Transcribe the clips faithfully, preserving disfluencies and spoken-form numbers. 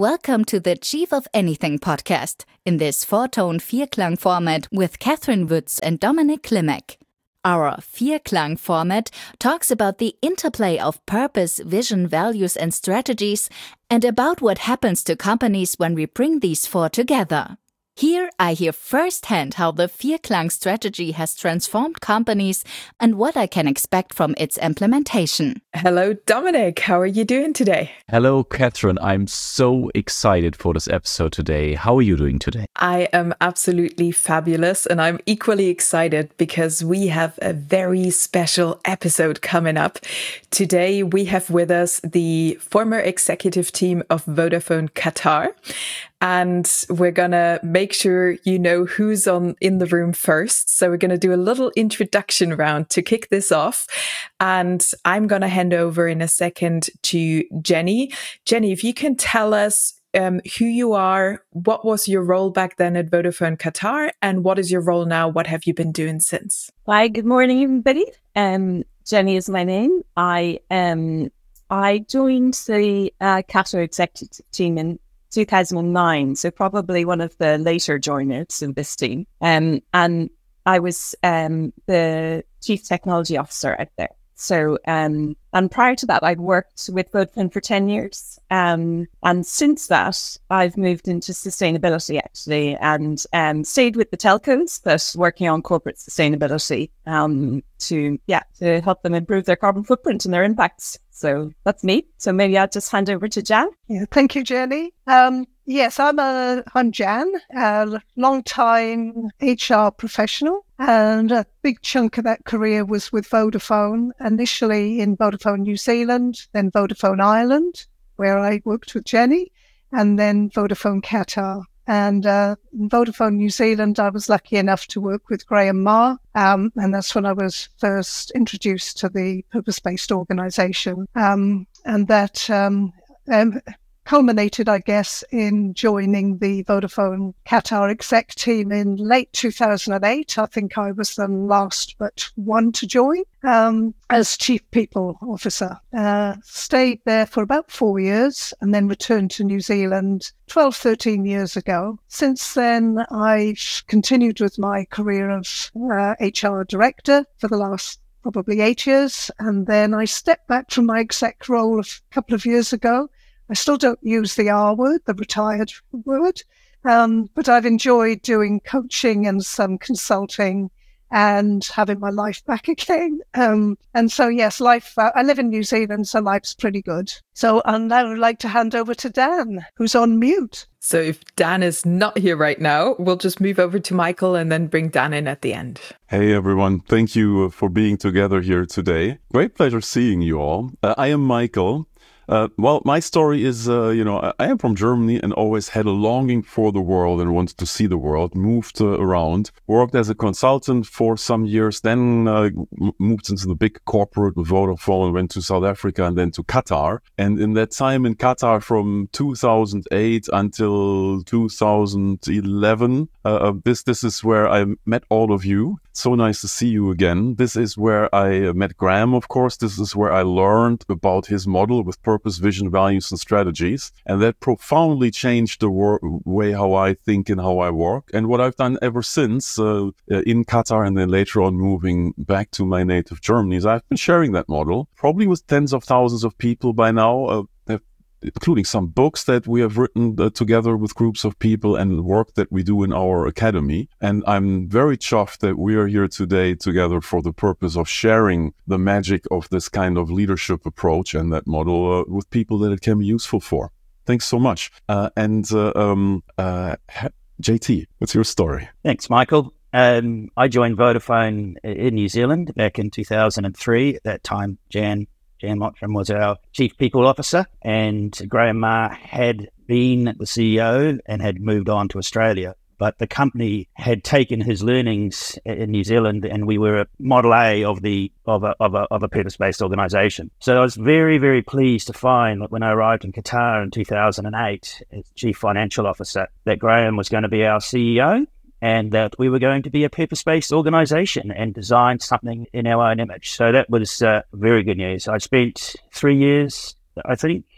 Welcome to the Chief of Anything podcast, in this four-tone Vierklang format with Catherine Woods and Dominic Klimek. Our Vierklang format talks about the interplay of purpose, vision, values and strategies, and about what happens to companies when we bring these four together. Here I hear firsthand how the Vierklang strategy has transformed companies and what I can expect from its implementation. Hello, Dominic. How are you doing today? Hello, Catherine. I'm so excited for this episode today. How are you doing today? I am absolutely fabulous, and I'm equally excited because we have a very special episode coming up. Today, we have with us the former executive team of Vodafone Qatar. And we're going to make sure you know who's on in the room first. So we're going to do a little introduction round to kick this off. And I'm going to hand over in a second to Jenny. Jenny, if you can tell us um, who you are, what was your role back then at Vodafone Qatar, and what is your role now? What have you been doing since? Hi, good morning, everybody. Um, Jenny is my name. I um, I joined the uh, Qatar executive team in two thousand nine, so probably one of the later joiners in this team. Um, and I was um, the chief technology officer out there. So, um, and prior to that, I'd worked with Vodafone for ten years. Um, and since that, I've moved into sustainability actually, and um, stayed with the telcos, but working on corporate sustainability um, to, yeah, to help them improve their carbon footprint and their impacts. So that's me. So maybe I'll just hand over to Jan. Yeah, thank you, Jenny. Um, yes, I'm a I'm Jan, a long-time H R professional, and a big chunk of that career was with Vodafone. Initially in Vodafone New Zealand, then Vodafone Ireland, where I worked with Jenny, and then Vodafone Qatar. And uh, in Vodafone New Zealand, I was lucky enough to work with Graham Marr, um, and that's when I was first introduced to the purpose-based organisation. Um, and that um, um, culminated, I guess, in joining the Vodafone Qatar exec team in late two thousand eight. I think I was the last but one to join um, as Chief People Officer. Uh, stayed there for about four years and then returned to New Zealand twelve, thirteen years ago. Since then, I've continued with my career of uh, H R director for the last probably eight years. And then I stepped back from my exec role a couple of years ago. I still don't use the R word, the retired word, um, but I've enjoyed doing coaching and some consulting and having my life back again. Um, and so, yes, life, uh, I live in New Zealand, so life's pretty good. So I'd now like to hand over to Dan, who's on mute. So if Dan is not here right now, we'll just move over to Michael and then bring Dan in at the end. Hey, everyone. Thank you for being together here today. Great pleasure seeing you all. Uh, I am Michael. Uh, well, my story is, uh, you know, I, I am from Germany and always had a longing for the world and wanted to see the world, moved uh, around, worked as a consultant for some years, then uh, m- moved into the big corporate with Vodafone, went to South Africa and then to Qatar. And in that time in Qatar from two thousand eight until two thousand eleven, uh, this, this is where I met all of you. So nice to see you again. This is where I met Graham, of course. This is where I learned about his model with purpose, vision, values, and strategies. And that profoundly changed the wor- way how I think and how I work. And what I've done ever since uh, in Qatar and then later on moving back to my native Germany is I've been sharing that model, probably with tens of thousands of people by now, uh, including some books that we have written uh, together with groups of people and work that we do in our academy. And I'm very chuffed that we are here today together for the purpose of sharing the magic of this kind of leadership approach and that model uh, with people that it can be useful for. Thanks so much. Uh, and uh, um, uh, J T, what's your story? Thanks, Michael. Um, I joined Vodafone in New Zealand back in two thousand three. At that time, Jan Jan Mottram was our Chief People Officer, and Graham Marr had been the C E O and had moved on to Australia. But the company had taken his learnings in New Zealand, and we were a Model A of the of a of a, of a purpose-based organisation. So I was very, very pleased to find that when I arrived in Qatar in two thousand eight as Chief Financial Officer, that Graham was going to be our C E O, and that we were going to be a purpose-based organisation and design something in our own image. So that was uh, very good news. I spent three years, I think,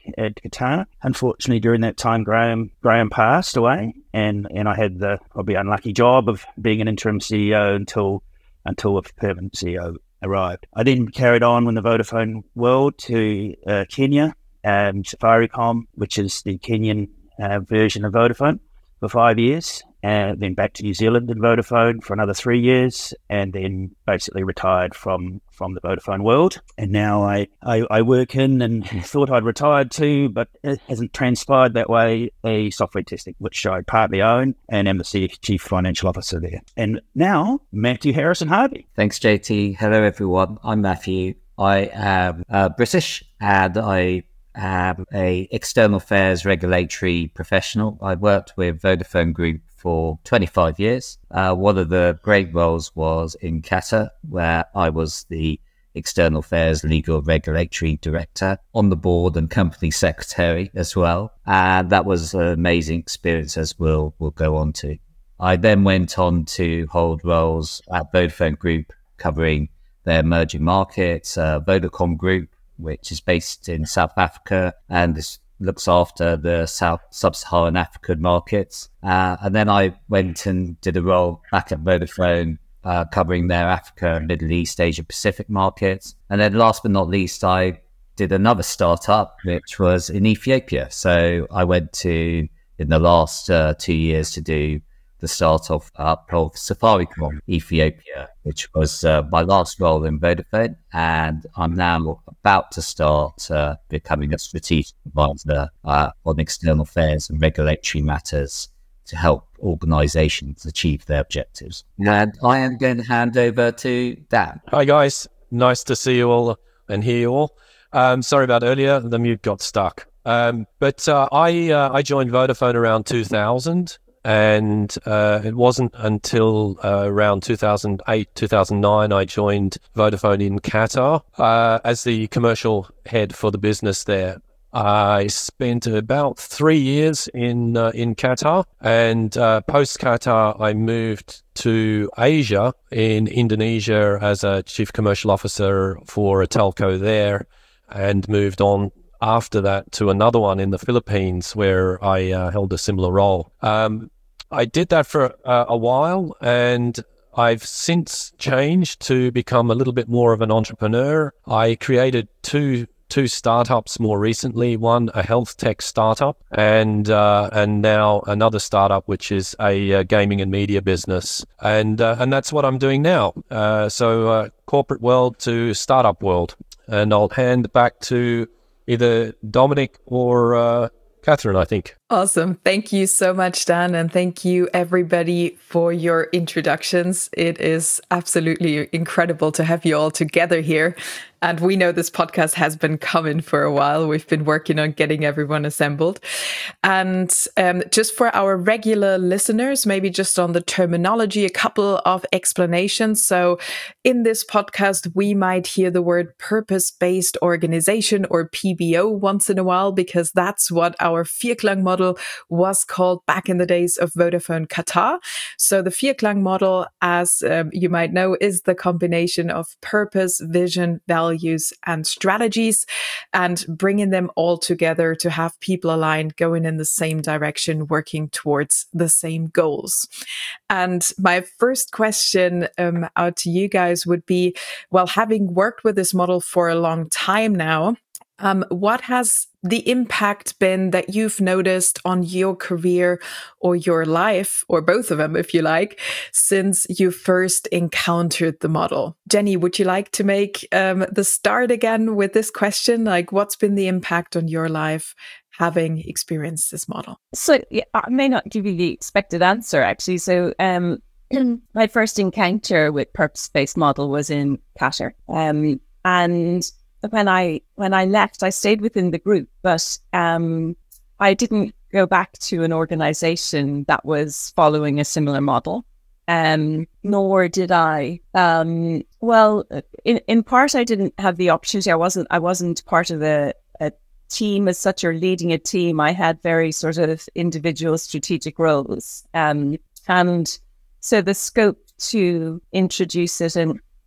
at Qatar. Unfortunately, during that time, Graham Graham passed away, and, and I had the probably unlucky job of being an interim C E O until until a permanent C E O arrived. I then carried on with the Vodafone world to uh, Kenya, um, Safaricom, which is the Kenyan uh, version of Vodafone, for five years. And then back to New Zealand and Vodafone for another three years, and then basically retired from, from the Vodafone world. And now I, I, I work in, and thought I'd retired too, but it hasn't transpired that way, a software testing, which I partly own and am the Chief Financial Officer there. And now, Matthew Harrison Harvey. Thanks, J T. Hello, everyone. I'm Matthew. I am uh, British, and I am a external affairs regulatory professional. I worked with Vodafone Group for twenty-five years. Uh, one of the great roles was in Qatar, where I was the External Affairs Legal Regulatory Director, on the board and company secretary as well. And that was an amazing experience, as we'll, we'll go on to. I then went on to hold roles at Vodafone Group, covering their emerging markets, uh, Vodacom Group, which is based in South Africa, and this looks after the South Sub-Saharan African markets. Uh, and then I went and did a role back at Vodafone, uh, covering their Africa, Middle East, Asia Pacific markets. And then last but not least, I did another startup, which was in Ethiopia. So I went to, in the last uh, two years, to do the start of, uh, of Safaricom Ethiopia, which was uh, my last role in Vodafone. And I'm now about to start uh, becoming a strategic advisor uh, on external affairs and regulatory matters to help organizations achieve their objectives. And I am going to hand over to Dan. Hi, guys. Nice to see you all and hear you all. Um, sorry about earlier. The mute got stuck. Um, but uh, I, uh, I joined Vodafone around two thousand. And uh, it wasn't until uh, around two thousand eight, two thousand nine, I joined Vodafone in Qatar uh, as the commercial head for the business there. I spent about three years in uh, in Qatar, and uh, post Qatar, I moved to Asia, in Indonesia, as a chief commercial officer for a telco there, and moved on after that to another one in the Philippines, where I uh, held a similar role. Um, I did that for uh, a while, and I've since changed to become a little bit more of an entrepreneur. I created two two startups more recently, one a health tech startup, and uh, and now another startup, which is a uh, gaming and media business. And uh, and that's what I'm doing now. Uh, so uh, corporate world to startup world. And I'll hand back to either Dominic or uh, Catherine, I think. Awesome. Thank you so much, Dan. And thank you, everybody, for your introductions. It is absolutely incredible to have you all together here. And we know this podcast has been coming for a while. We've been working on getting everyone assembled. And um, just for our regular listeners, maybe just on the terminology, a couple of explanations. So in this podcast, we might hear the word purpose-based organization, or P B O, once in a while, because that's what our Vierklang model was called back in the days of Vodafone Qatar. So the Vierklang model, as um, you might know, is the combination of purpose, vision, values, and strategies, and bringing them all together to have people aligned, going in the same direction, working towards the same goals. And my first question um, out to you guys would be, well, having worked with this model for a long time now, Um, what has the impact been that you've noticed on your career or your life, or both of them, if you like, since you first encountered the model? Jenny, would you like to make um, the start again with this question? Like, what's been the impact on your life having experienced this model? So yeah, I may not give you the expected answer, actually. So um, my first encounter with purpose-based model was in Qatar. Um, and When I when I left, I stayed within the group, but um, I didn't go back to an organization that was following a similar model, um, nor did I. Um, well, in, in part, I didn't have the opportunity. I wasn't I wasn't part of a, a team as such, or leading a team. I had very sort of individual strategic roles, um, and so the scope to introduce it and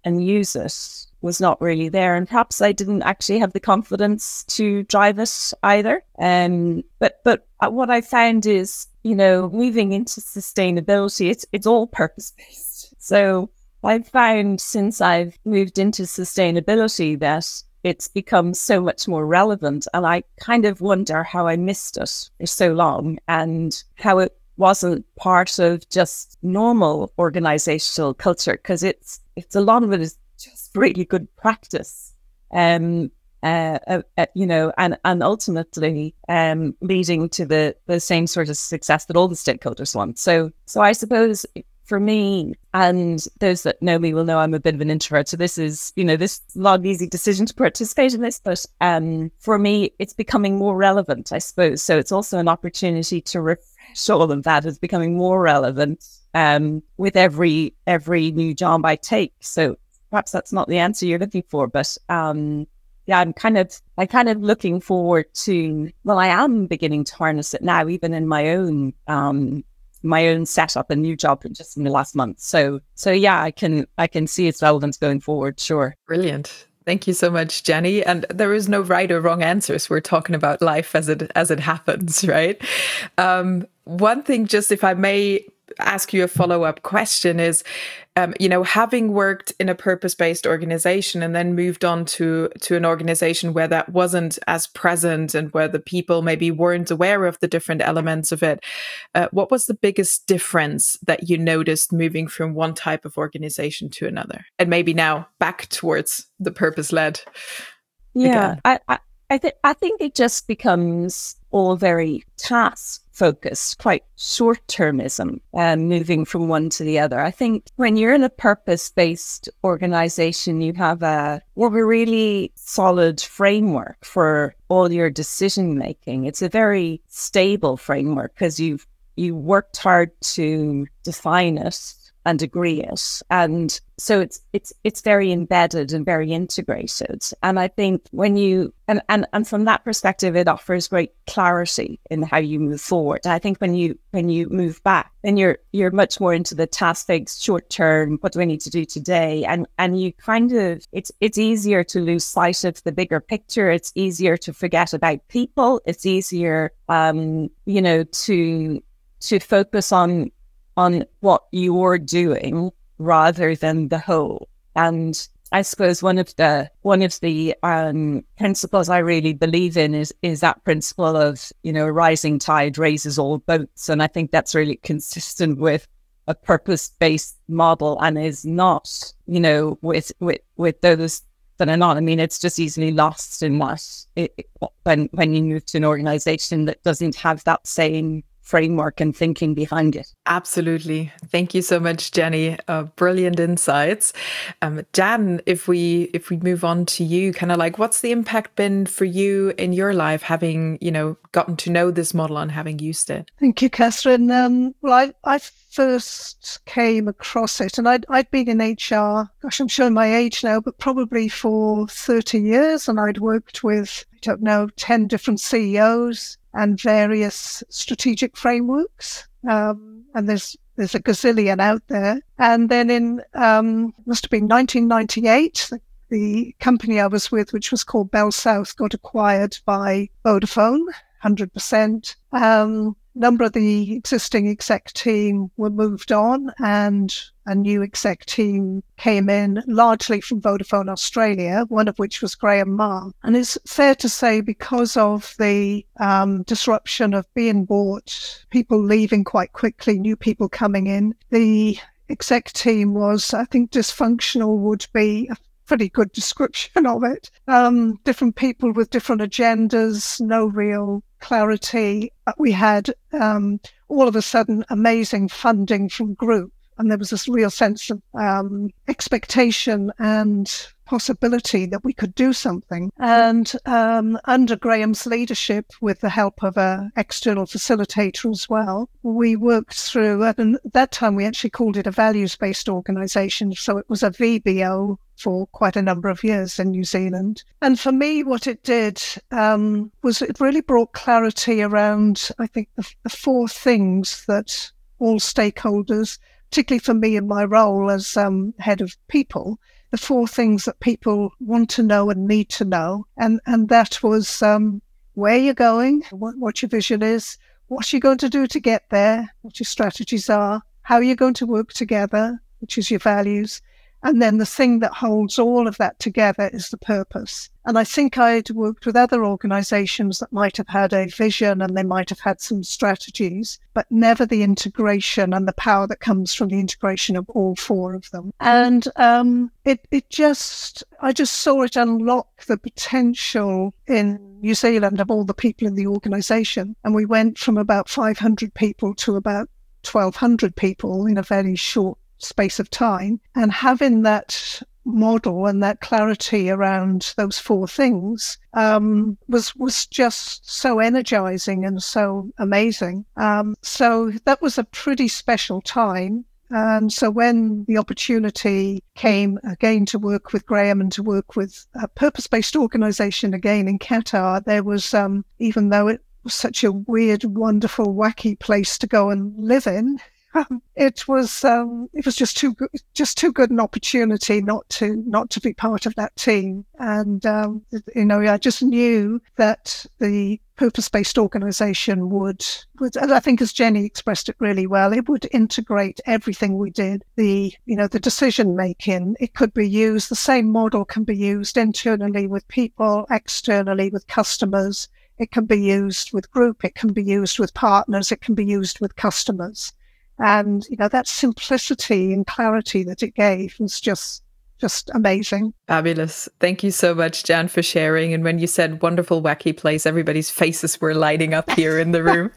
and use it was not really there. And perhaps I didn't actually have the confidence to drive it either. Um, but but what I found is, you know, moving into sustainability, it's it's all purpose-based. So I've found since I've moved into sustainability that it's become so much more relevant. And I kind of wonder how I missed it for so long and how it wasn't part of just normal organizational culture, because it's it's a lot of it is just really good practice, um, uh, uh, uh, you know, and and ultimately um, leading to the the same sort of success that all the stakeholders want. So so I suppose for me, and those that know me will know I'm a bit of an introvert, so this is, you know, this is not an easy decision to participate in this, but um, for me, it's becoming more relevant, I suppose. So it's also an opportunity to refresh all of that as becoming more relevant um, with every every new job I take. So perhaps that's not the answer you're looking for, but um, yeah, I'm kind of I'm kind of looking forward to. Well, I am beginning to harness it now, even in my own. Um, my own setup, a new job just in the last month. So, so yeah, I can, I can see its relevance going forward. Sure. Brilliant. Thank you so much, Jenny. And there is no right or wrong answers. We're talking about life as it, as it happens, right? Um, one thing, just if I may ask you a follow-up question is, um, you know, having worked in a purpose-based organization and then moved on to, to an organization where that wasn't as present and where the people maybe weren't aware of the different elements of it, uh, what was the biggest difference that you noticed moving from one type of organization to another? And maybe now back towards the purpose-led. Yeah, again. I, I, I, th- I think it just becomes all very task focused, quite short-termism, um, moving from one to the other. I think when you're in a purpose-based organization, you have a, well, a really solid framework for all your decision-making. It's a very stable framework because you've you worked hard to define it and agree it. And so it's it's it's very embedded and very integrated. And I think when you and, and, and from that perspective, it offers great clarity in how you move forward. I think when you when you move back, then you're you're much more into the task-based short term, what do I need to do today? And and you kind of it's it's easier to lose sight of the bigger picture. It's easier to forget about people. It's easier um, you know, to to focus on on what you're doing rather than the whole. And I suppose one of the one of the um, principles I really believe in is is that principle of, you know, a rising tide raises all boats. And I think that's really consistent with a purpose-based model and is not, you know, with with with those that are not. I mean, it's just easily lost in that it, it, when when you move to an organization that doesn't have that same framework and thinking behind it. Absolutely. Thank you so much, Jenny. Uh, brilliant insights. Um, Jan, if we if we move on to you, kind of like, what's the impact been for you in your life, having, you know, gotten to know this model and having used it? Thank you, Catherine. Um, well, I, I first came across it, and I'd, I'd been in H R, gosh, I'm showing my age now, but probably for thirty years, and I'd worked with, I don't know, ten different C E Os and various strategic frameworks. Um, and there's there's a gazillion out there. And then in, um, must have been nineteen ninety-eight, the, the company I was with, which was called Bell South, got acquired by Vodafone, one hundred percent. Um, number of the existing exec team were moved on, and a new exec team came in, largely from Vodafone Australia, one of which was Graham Marr. And it's fair to say, because of the um, disruption of being bought, people leaving quite quickly, new people coming in, the exec team was, I think, dysfunctional would be a pretty good description of it. Um, different people with different agendas, no real clarity. But we had um, all of a sudden amazing funding from group, and there was this real sense of um, expectation and possibility that we could do something. And um, under Graham's leadership, with the help of an external facilitator as well, we worked through, and at that time we actually called it a values-based organisation, so it was a V B O for quite a number of years in New Zealand. And for me, what it did um, was it really brought clarity around, I think, the, the four things that all stakeholders, particularly for me in my role as um, head of people, the the four things that people want to know and need to know. And, and that was um, where you're going, what, what your vision is, what you're going to do to get there, what your strategies are, how you're going to work together, which is your values. And then the thing that holds all of that together is the purpose. And I think I'd worked with other organizations that might have had a vision and they might have had some strategies, but never the integration and the power that comes from the integration of all four of them. And um, it, it just, I just saw it unlock the potential in New Zealand of all the people in the organization. And we went from about five hundred people to about twelve hundred people in a very short space of time, and having that model and that clarity around those four things um, was was just so energizing and so amazing. Um, so that was a pretty special time. And so when the opportunity came again to work with Graham and to work with a purpose-based organization again in Qatar, there was, um, even though it was such a weird, wonderful, wacky place to go and live in, Um, it was um, it was just too good, just too good an opportunity not to not to be part of that team. And um, you know, I just knew that the purpose-based organisation would, would, and I think as Jenny expressed it really well, it would integrate everything we did. The you know the decision making, it could be used. The same model can be used internally with people, externally with customers. It can be used with group. It can be used with partners. It can be used with customers. And, you know, that simplicity and clarity that it gave was just, just amazing. Fabulous. Thank you so much, Jan, for sharing. And when you said wonderful, wacky place, everybody's faces were lighting up here in the room.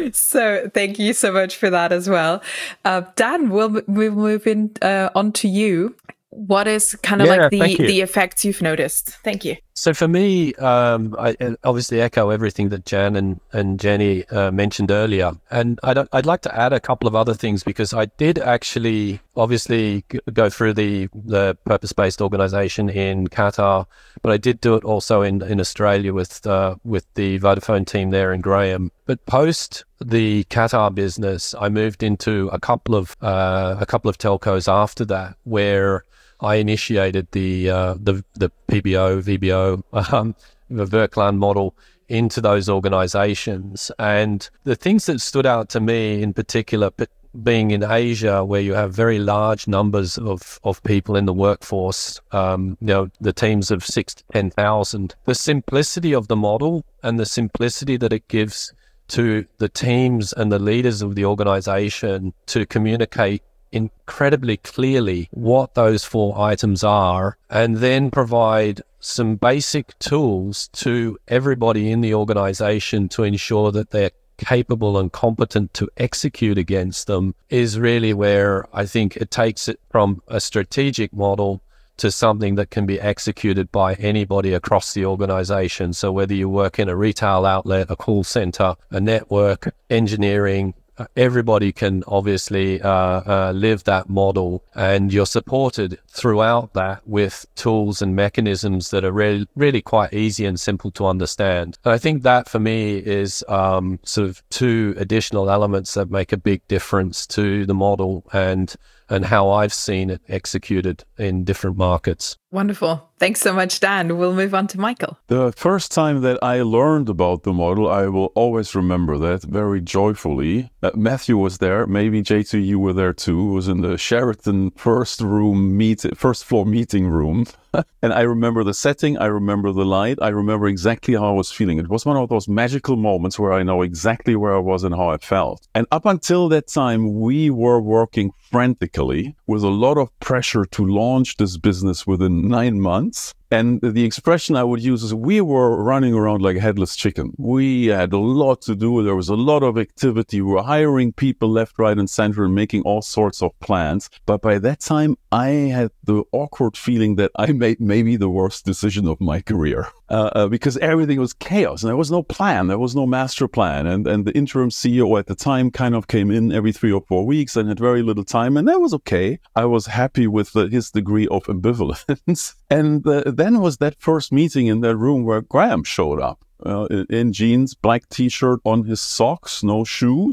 So thank you so much for that as well. Uh, Dan, we'll, we'll move in, uh, on to you. What is kind of yeah, like the, the effects you've noticed? Thank you. So for me, um, I obviously echo everything that Jan and, and Jenny uh, mentioned earlier. And I'd, I'd like to add a couple of other things, because I did actually obviously g- go through the, the purpose-based organization in Qatar, but I did do it also in, in Australia with uh, with the Vodafone team there in Graham. But post the Qatar business, I moved into a couple of uh, a couple of telcos after that, where I initiated the uh, the the P B O, V B O, um, the Verklan model into those organizations. And the things that stood out to me in particular, being in Asia, where you have very large numbers of, of people in the workforce, um, you know, the teams of six to ten thousand, the simplicity of the model and the simplicity that it gives to the teams and the leaders of the organization to communicate incredibly clearly what those four items are, and then provide some basic tools to everybody in the organization to ensure that they're capable and competent to execute against them, is really where I think it takes it from a strategic model to something that can be executed by anybody across the organization. So whether you work in a retail outlet, a call center, a network, engineering, everybody can obviously uh, uh, live that model, and you're supported throughout that with tools and mechanisms that are really, really quite easy and simple to understand. And I think that for me is um, sort of two additional elements that make a big difference to the model and and how I've seen it executed in different markets. Wonderful. Thanks so much, Dan. We'll move on to Michael. The first time that I learned about the model, I will always remember that very joyfully. Uh, Matthew was there. Maybe J two, you were there too. It was in the Sheraton first room meet, first floor meeting room. And I remember the setting. I remember the light. I remember exactly how I was feeling. It was one of those magical moments where I know exactly where I was and how I felt. And up until that time, we were working frantically with a lot of pressure to launch this business within nine months. And the expression I would use is we were running around like a headless chicken. We had a lot to do. There was a lot of activity. We were hiring people left, right, and center and making all sorts of plans. But by that time, I had the awkward feeling that I made maybe the worst decision of my career. Uh, uh, because everything was chaos and there was no plan. There was no master plan. And, and the interim C E O at the time kind of came in every three or four weeks and had very little time. And that was okay. I was happy with the, his degree of ambivalence. And uh, then was that first meeting in that room where Graham showed up uh, in, in jeans, black t-shirt, on his socks, no shoes,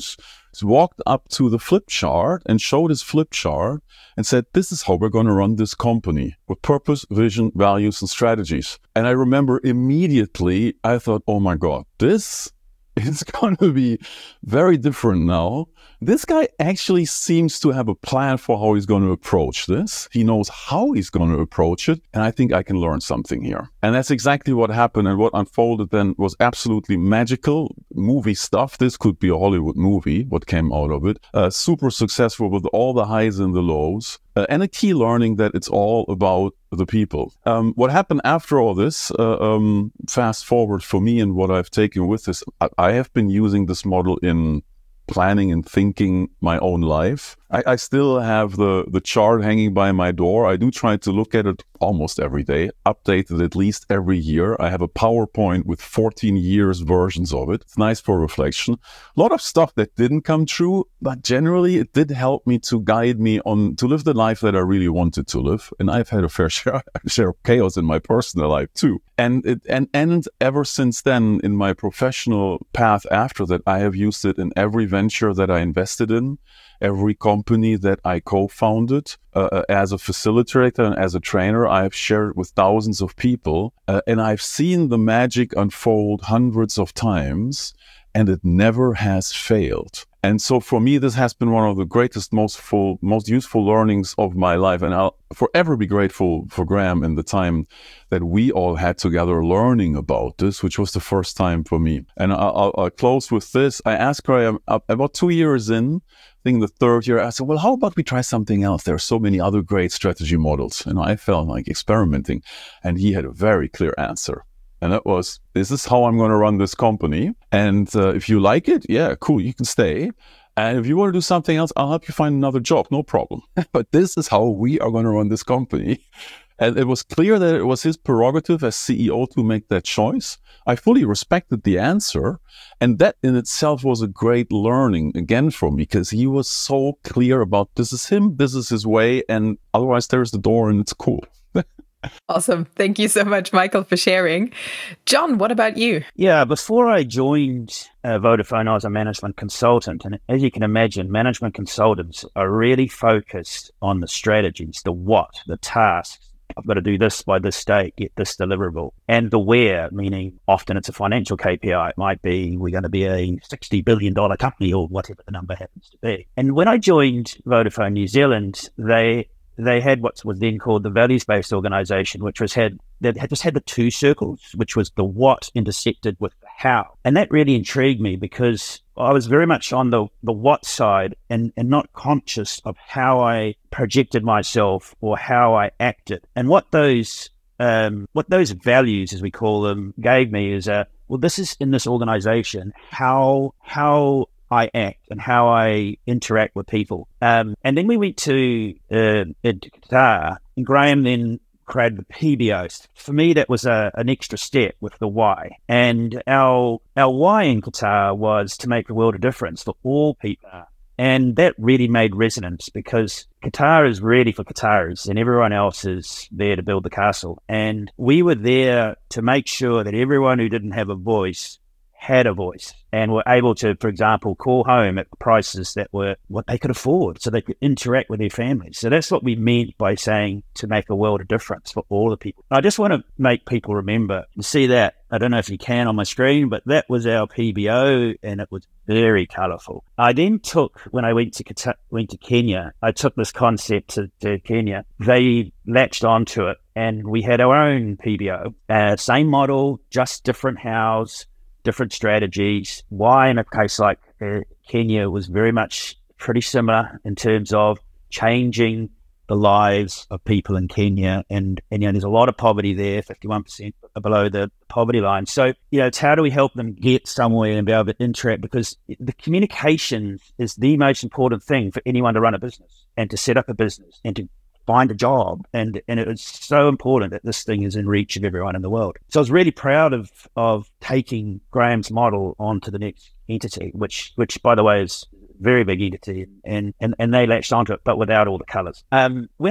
walked up to the flip chart and showed his flip chart and said, this is how we're going to run this company with purpose, vision, values, and strategies. And I remember immediately I thought, oh my God, this is going to be very different now. This guy actually seems to have a plan for how he's going to approach this. He knows how he's going to approach it. And I think I can learn something here. And that's exactly what happened. And what unfolded then was absolutely magical movie stuff. This could be a Hollywood movie, what came out of it. Uh, super successful with all the highs and the lows. Uh, and a key learning that it's all about the people. Um, what happened after all this, uh, um, fast forward for me and what I've taken with this, I, I have been using this model in planning and thinking my own life. I, I still have the, the chart hanging by my door. I do try to look at it almost every day, update it at least every year. I have a PowerPoint with fourteen years versions of it. It's nice for reflection. A lot of stuff that didn't come true, but generally it did help me to guide me on to live the life that I really wanted to live. And I've had a fair share, share of chaos in my personal life too. And it and, and ever since then, in my professional path after that, I have used it in every venture that I invested in, every company that I co-founded. Uh, as a facilitator and as a trainer, I have shared with thousands of people, uh, and I've seen the magic unfold hundreds of times, and it never has failed. And so for me, this has been one of the greatest, most full, most useful learnings of my life. And I'll forever be grateful for Graham and the time that we all had together learning about this, which was the first time for me. And I'll, I'll, I'll close with this. I asked Graham about two years in, I think the third year, I said, well, how about we try something else? There are so many other great strategy models. And I felt like experimenting. And he had a very clear answer. And that was, this is how I'm going to run this company. And uh, if you like it, yeah, cool, you can stay. And if you want to do something else, I'll help you find another job, no problem. But this is how we are going to run this company. And it was clear that it was his prerogative as C E O to make that choice. I fully respected the answer. And that in itself was a great learning again for me, because he was so clear about this is him, this is his way, and otherwise there's the door and it's cool. Awesome. Thank you so much, Michael, for sharing. John, what about you? Yeah, before I joined uh, Vodafone, I was a management consultant. And as you can imagine, management consultants are really focused on the strategies, the what, the tasks. I've got to do this by this date, get this deliverable. And the where, meaning often it's a financial K P I. It might be we're going to be a sixty billion dollars company or whatever the number happens to be. And when I joined Vodafone New Zealand, they they had what was then called the values-based organization, which was had that had just had the two circles, which was the what intersected with the how. And that really intrigued me because I was very much on the, the what side and, and not conscious of how I projected myself or how I acted. And what those um, what those values, as we call them, gave me is, a, well, this is in this organization, how how I act and how I interact with people. Um, and then we went to, uh, to Qatar, and Graham then created the P B O. For me, that was a, an extra step with the why. And our our why in Qatar was to make a world of difference for all people. And that really made resonance because Qatar is really for Qataris and everyone else is there to build the castle. And we were there to make sure that everyone who didn't have a voice had a voice and were able to, for example, call home at prices that were what they could afford so they could interact with their families. So that's what we meant by saying to make a world of difference for all the people. I just want to make people remember and see that. I don't know if you can on my screen, but that was our P B O and it was very colourful. I then took, when I went to went to Kenya, I took this concept to, to Kenya. They latched onto it and we had our own P B O. Uh, same model, just different house, different strategies. Why in a case like uh, Kenya was very much pretty similar in terms of changing the lives of people in Kenya. And, and you know, there's a lot of poverty there, fifty-one percent below the poverty line. So, you know, it's how do we help them get somewhere and be able to interact? Because the communication is the most important thing for anyone to run a business and to set up a business and to find a job. And and it's so important that this thing is in reach of everyone in the world. So I was really proud of of taking Graham's model onto the next entity, which which by the way is a very big entity, and and and they latched onto it, but without all the colours. Um, when I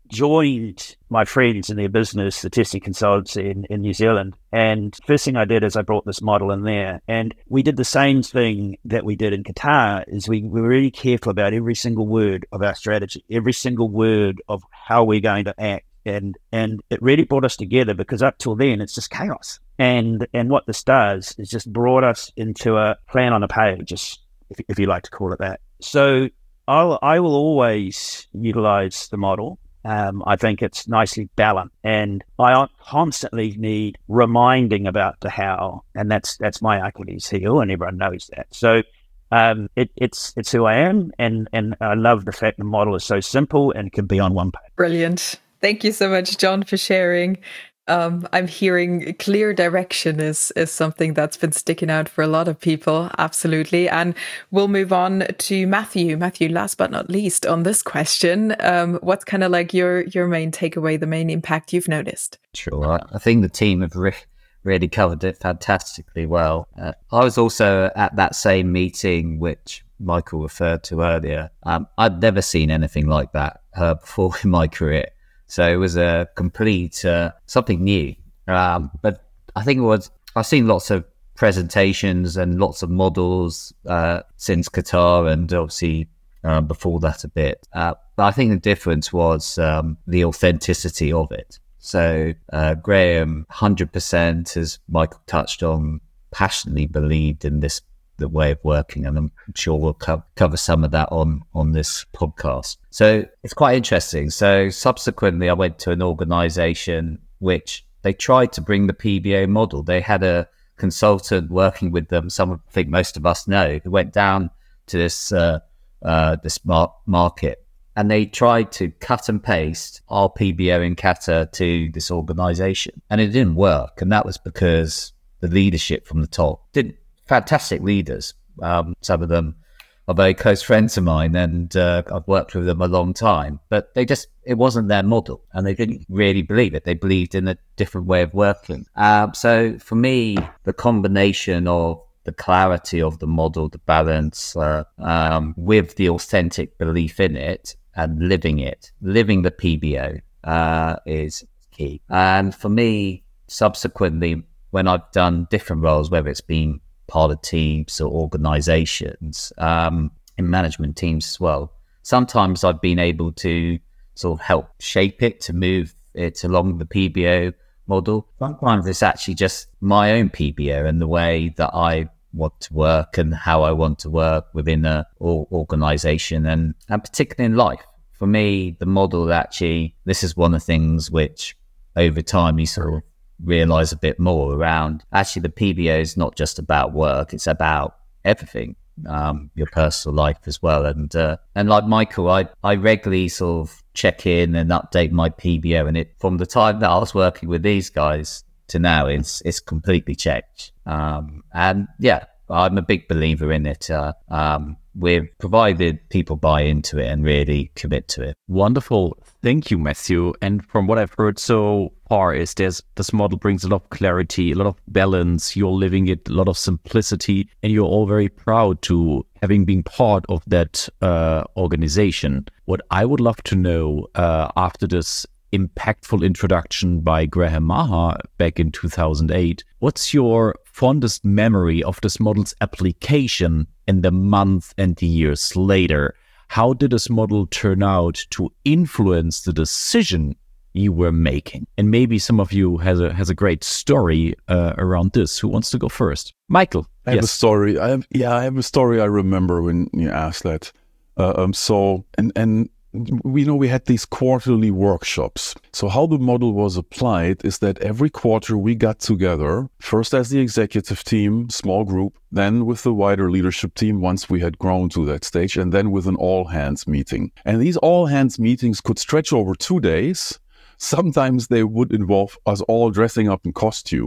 joined my friends in their business, the testing consultancy in, in New Zealand. And first thing I did is I brought this model in there. And we did the same thing that we did in Qatar, is we, we were really careful about every single word of our strategy, every single word of how we're going to act. And and it really brought us together, because up till then, it's just chaos. And and what this does is just brought us into a plan on a page, just if, if you like to call it that. So I'll, I will always utilize the model. Um, I think it's nicely balanced, and I constantly need reminding about the how, and that's that's my Achilles heel, and everyone knows that. So um, it, it's it's who I am, and and I love the fact the model is so simple and can be on one page. Brilliant. Thank you so much, John, for sharing. Um, I'm hearing clear direction is, is something that's been sticking out for a lot of people. Absolutely. And we'll move on to Matthew. Matthew, last but not least on this question, um, what's kind of like your, your main takeaway, the main impact you've noticed? Sure. I think the team have re- really covered it fantastically well. Uh, I was also at that same meeting, which Michael referred to earlier. Um, I'd never seen anything like that uh, before in my career. So it was a complete, uh, something new. Um, but I think it was, I've seen lots of presentations and lots of models uh, since Qatar, and obviously uh, before that a bit. Uh, but I think the difference was um, the authenticity of it. So uh, Graham, one hundred percent, as Michael touched on, passionately believed in this the way of working, and I'm sure we'll co- cover some of that on on this podcast. So it's quite interesting. So subsequently, I went to an organization which they tried to bring the P B O model. They had a consultant working with them, some I think most of us know, who went down to this uh, uh, this mar- market, and they tried to cut and paste our P B O in Qatar to this organization, and it didn't work. And that was because the leadership from the top didn't. Fantastic leaders. Um, some of them are very close friends of mine, and uh, I've worked with them a long time, but they just, it wasn't their model, and they didn't really believe it. They believed in a different way of working. Um, so for me, the combination of the clarity of the model, the balance, uh, um, with the authentic belief in it and living it, living the P B O uh, is key. And for me, subsequently, when I've done different roles, whether it's been part of teams or organizations, um, in management teams as well, sometimes I've been able to sort of help shape it to move it along the P B O model. Sometimes it's actually just my own P B O and the way that I want to work and how I want to work within a or organization, and, and particularly in life. For me, the model actually, this is one of the things which over time you sort of realize a bit more around. Actually, the P B O is not just about work, it's about everything, um, your personal life as well. And uh, and like Michael, I, I regularly sort of check in and update my P B O, and it from the time that I was working with these guys to now, it's it's completely changed. Um, and yeah, I'm a big believer in it. Uh, um, we've provided people buy into it and really commit to it. Wonderful. Thank you, Matthew. And from what I've heard so far is there's this model brings a lot of clarity, a lot of balance. You're living it, a lot of simplicity, and you're all very proud to having been part of that uh, organization. What I would love to know uh, after this impactful introduction by Graham Maher back in two thousand eight, what's your fondest memory of this model's application in the month and the years later? How did this model turn out to influence the decision you were making? And maybe some of you has a has a great story uh, around this. Who wants to go first? Michael. I have yes. a story. I have, yeah, I have a story I remember when you asked that. Uh, um, so, and, and we know we had these quarterly workshops. So how the model was applied is that every quarter we got together, first as the executive team, small group, then with the wider leadership team once we had grown to that stage, and then with an all-hands meeting. And these all-hands meetings could stretch over two days. Sometimes they would involve us all dressing up in costumes.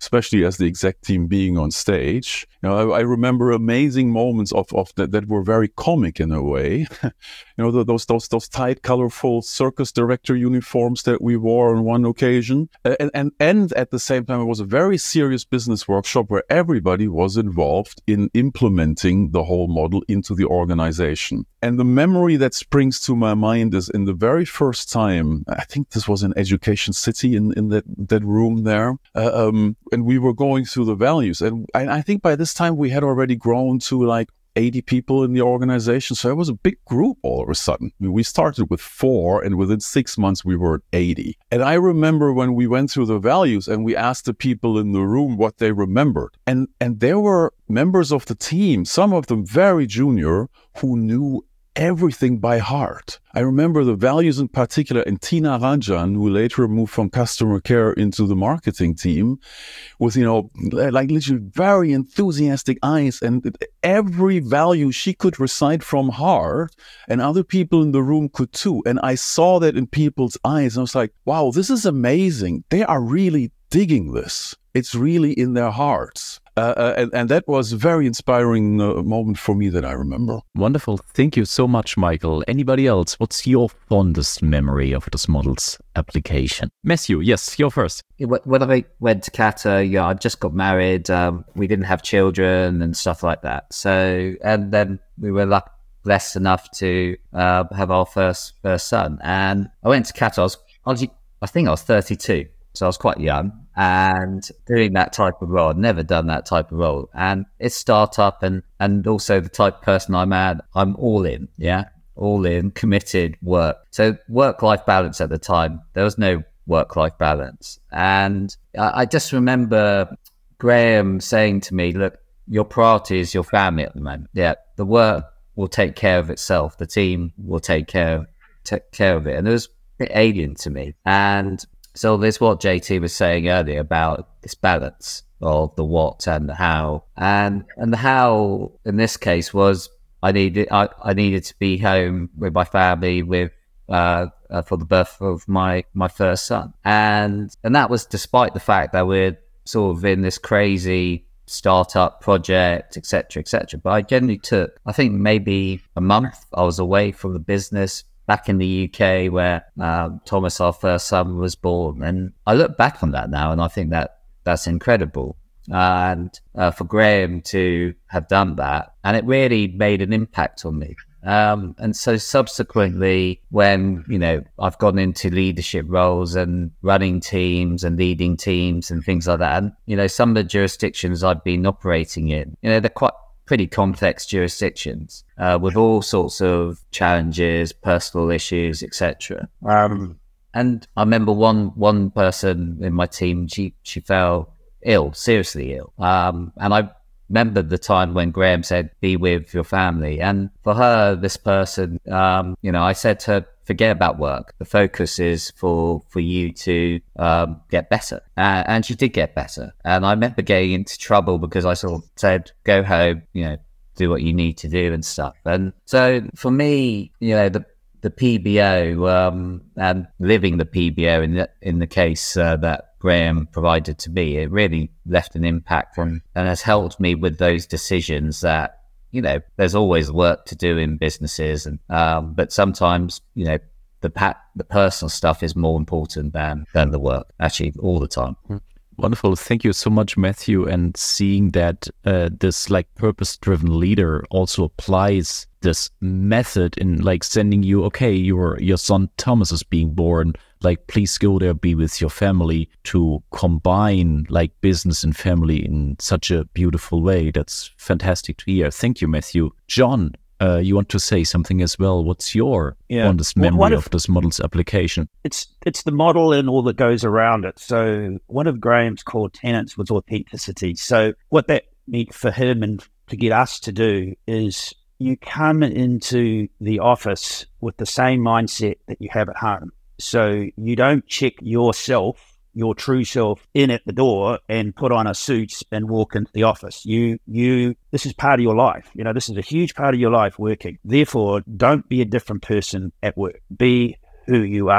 especially as the exec team being on stage. You know, I, I remember amazing moments of, of that, that were very comic in a way. You know, those those those tight, colorful circus director uniforms that we wore on one occasion, and and and at the same time, it was a very serious business workshop where everybody was involved in implementing the whole model into the organization. And the memory that springs to my mind is in the very first time, I think this was in Education City in in that that room there, uh, um, and we were going through the values, and I, I think by this time we had already grown to like eighty people in the organization. So it was a big group all of a sudden. I mean, we started with four and within six months we were at eighty. And I remember when we went through the values and we asked the people in the room what they remembered. And, and there were members of the team, some of them very junior, who knew everything by heart. I remember the values in particular, and Tina Ranjan, who later moved from customer care into the marketing team, with, you know, like literally very enthusiastic eyes, and every value she could recite from heart, and other people in the room could too. And I saw that in people's eyes, and I was like, wow, this is amazing. They are really digging this. It's really in their hearts. Uh, uh, and, and that was a very inspiring uh, moment for me that I remember. Wonderful. Thank you so much, Michael. Anybody else? What's your fondest memory of this model's application? Matthew, yes, you're first. When I went to Kata, yeah, I just got married. Um, we didn't have children and stuff like that. So, and then we were lucky, blessed enough to uh, have our first first son. And I went to Kata. I was, I was, I think I was thirty-two, so I was quite young. And doing that type of role, I'd never done that type of role. And it's startup, and, and also the type of person I'm at, I'm all in, yeah, all in, committed, work. So work-life balance at the time, there was no work-life balance. And I, I just remember Graham saying to me, look, your priority is your family at the moment. Yeah, the work will take care of itself. The team will take care, take care of it. And it was a bit alien to me. And so there's what J T was saying earlier about this balance of the what and the how. And and the how in this case was I needed I, I needed to be home with my family with uh, uh, for the birth of my, my first son. And and that was despite the fact that we're sort of in this crazy startup project, et cetera, et cetera. But I generally took, I think maybe a month I was away from the business, back in the U K where uh, Thomas, our first son, was born. And I look back on that now and I think that that's incredible. Uh, and uh, for Graham to have done that, and it really made an impact on me. Um, and so subsequently, when, you know, I've gone into leadership roles and running teams and leading teams and things like that, and, you know, some of the jurisdictions I've been operating in, you know, they're quite pretty complex jurisdictions uh, with all sorts of challenges, personal issues, et cetera. Um, and I remember one one person in my team, she she fell ill, seriously ill. Um, and I remember the time when Graham said, "Be with your family." And for her, this person, um, you know, I said to her, forget about work. The focus is for, for you to um, get better. Uh, and she did get better. And I remember getting into trouble because I sort of said, go home, you know, do what you need to do and stuff. And so for me, you know, the the P B O um, and living the P B O in the, in the case uh, that Graham provided to me, it really left an impact on, and has helped me with those decisions that, you know, there's always work to do in businesses, and um, but sometimes, you know, the pat the personal stuff is more important than than the work. Actually, all the time. Wonderful. Thank you so much, Matthew. And seeing that uh, this like purpose-driven leader also applies this method in like sending you, okay, your your son Thomas is being born, like please go there, be with your family, to combine like business and family in such a beautiful way. That's fantastic to hear. Thank you, Matthew. John, uh, you want to say something as well? What's your yeah. fondest memory well, of this model's application? It's it's the model and all that goes around it. So one of Graham's core tenets was authenticity. So what that meant for him and to get us to do is you come into the office with the same mindset that you have at home. So you don't check yourself, your true self, in at the door and put on a suit and walk into the office. You, you, this is part of your life. You know, this is a huge part of your life working. Therefore, don't be a different person at work. Be who you are.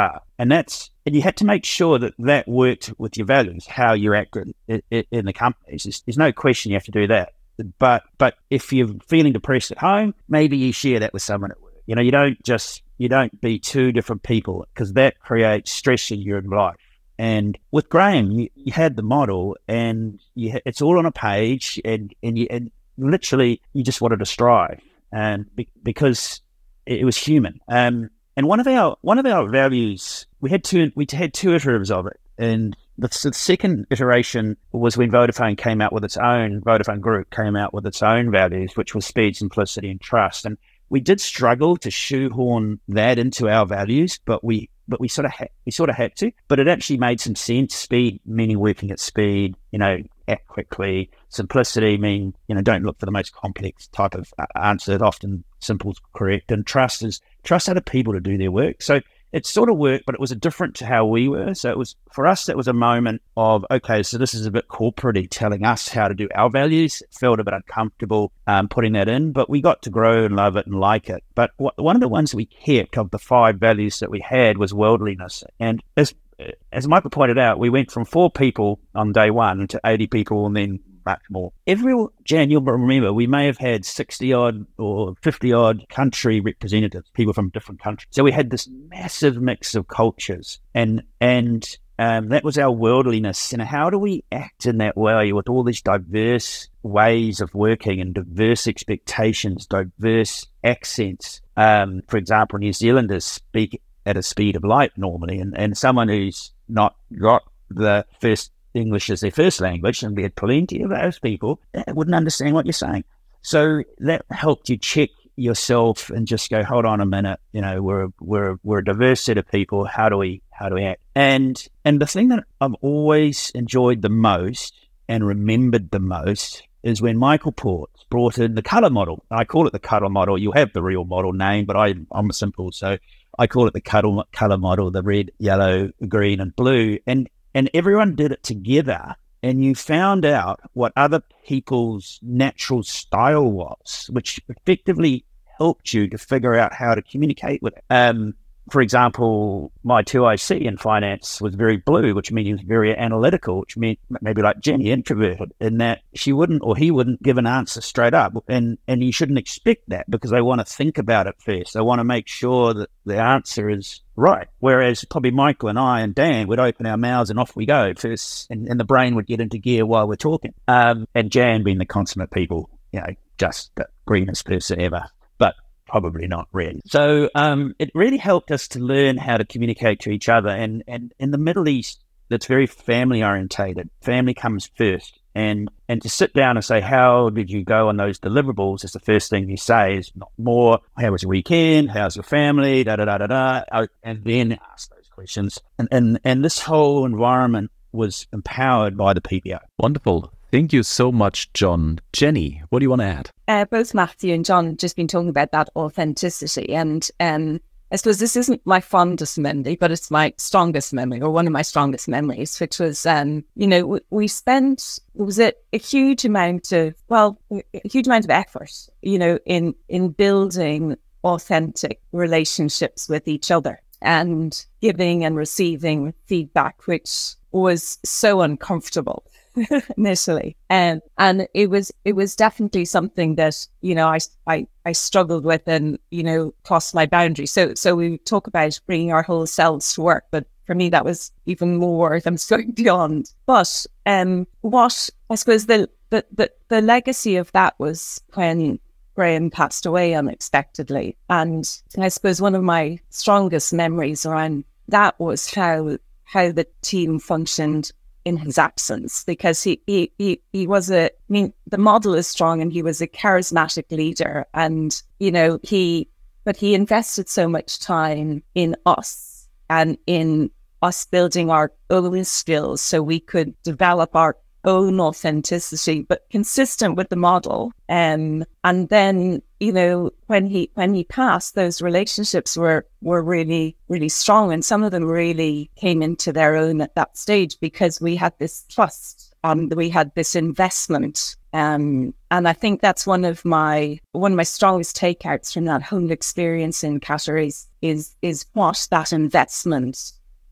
And that's, and you had to make sure that that worked with your values, how you act in, in, in the companies. There's, there's no question you have to do that. But but if you're feeling depressed at home, maybe you share that with someone at work. You know, you don't just, you don't be two different people, because that creates stress in your life. And with Graham, you, you had the model, and you, it's all on a page, and and you and literally you just wanted to strive, and be, because it, it was human. Um, and one of our one of our values, we had two we had two iterations of it, and the, the second iteration was when Vodafone came out with its own, Vodafone Group came out with its own values, which was speed, simplicity, and trust. And we did struggle to shoehorn that into our values, but we but we sort of ha- we sort of had to. But it actually made some sense. Speed meaning working at speed, you know, act quickly. Simplicity mean, you know, don't look for the most complex type of answer. Often simple is correct. And trust is trust other people to do their work. So it sort of worked, but it was a different to how we were. So it was, for us, that was a moment of, okay, so this is a bit corporate-y, telling us how to do our values. It felt a bit uncomfortable um, putting that in, but we got to grow and love it and like it. But w- one of the ones that we kept of the five values that we had was worldliness. And as as Michael pointed out, we went from four people on day one to eighty people and then much more. Every, Jan, you'll remember, we may have had sixty odd or fifty odd country representatives, people from different countries. So we had this massive mix of cultures, and and um, that was our worldliness. And how do we act in that way with all these diverse ways of working and diverse expectations, diverse accents? Um, for example, New Zealanders speak at a speed of light normally, and, and someone who's not got the first English as their first language, and we had plenty of those people that wouldn't understand what you're saying. So that helped you check yourself and just go, hold on a minute, you know, we're we're we're a diverse set of people. How do we how do we act? And and the thing that I've always enjoyed the most and remembered the most is when Michael Ports brought in the colour model. I call it the colour model. You have the real model name, but I I'm simple, so I call it the colour colour model, the red, yellow, green, and blue. And And everyone did it together, and you found out what other people's natural style was, which effectively helped you to figure out how to communicate with it. Um, for example, my two I C in finance was very blue, which means very analytical, which meant maybe like Jenny, introverted, in that she wouldn't or he wouldn't give an answer straight up. And and you shouldn't expect that, because they want to think about it first. They want to make sure that the answer is right. Whereas probably Michael and I and Dan would open our mouths and off we go first, and, and the brain would get into gear while we're talking. Um, and Jan being the consummate people, you know, just the greenest person ever, but probably not red. So um, it really helped us to learn how to communicate to each other. And, and in the Middle East, that's very family orientated. Family comes first. And and to sit down and say, how did you go on those deliverables, is the first thing you say, is not more, how was your weekend? How's your family? Da, da, da, da, da. And then ask those questions. And, and, and this whole environment was empowered by the P B O. Wonderful. Thank you so much, John. Jenny, what do you want to add? Uh, both Matthew and John have just been talking about that authenticity. And um, I suppose this isn't my fondest memory, but it's my strongest memory, or one of my strongest memories, which was, um, you know, we, we spent, was it a huge amount of, well, a huge amount of effort, you know, in, in building authentic relationships with each other and giving and receiving feedback, which was so uncomfortable initially. Um, and it was it was definitely something that, you know, I, I, I struggled with and, you know, crossed my boundaries. So so we talk about bringing our whole selves to work, but for me, that was even more than going beyond. But um, what, I suppose, the, the, the, the legacy of that was when Graham passed away unexpectedly. And I suppose one of my strongest memories around that was how how the team functioned in his absence, because he, he, he, he was a, I mean, the model is strong and he was a charismatic leader, and, you know, he, but he invested so much time in us and in us building our own skills so we could develop our own authenticity, but consistent with the model. Um, and then, you know, when he when he passed, those relationships were were really, really strong. And some of them really came into their own at that stage because we had this trust and we had this investment. Um, and I think that's one of my one of my strongest takeouts from that whole experience in Qatar is is, is what that investment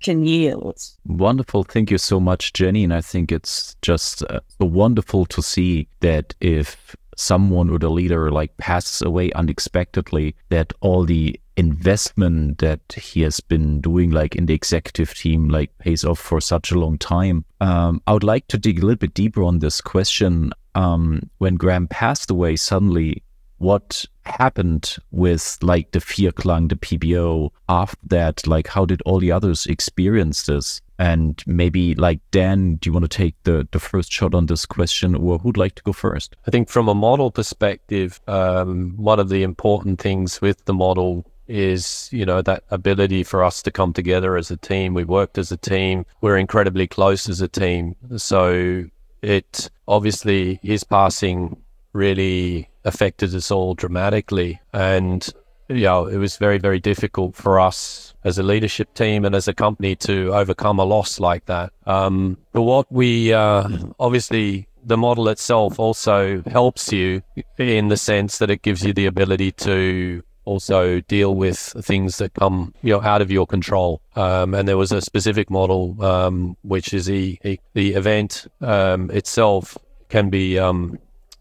can yield. Wonderful. Thank you so much, Jenny. And I think it's just uh, so wonderful to see that if someone or the leader like passes away unexpectedly, that all the investment that he has been doing like in the executive team like pays off for such a long time. Um, I would like to dig a little bit deeper on this question. Um, when Graham passed away suddenly, what happened with like the Vierklang, the P B O after that? Like, how did all the others experience this? And maybe like, Dan, do you want to take the, the first shot on this question, or who'd like to go first? I think from a model perspective, um, one of the important things with the model is, you know, that ability for us to come together as a team. We worked as a team. We're incredibly close as a team. So it obviously, his passing really affected us all dramatically. And, you know, it was very, very difficult for us as a leadership team and as a company to overcome a loss like that. Um, but what we, uh, obviously, the model itself also helps you in the sense that it gives you the ability to also deal with things that come, you know, out of your control. Um, and there was a specific model, um, which is the, the event um, itself can be um,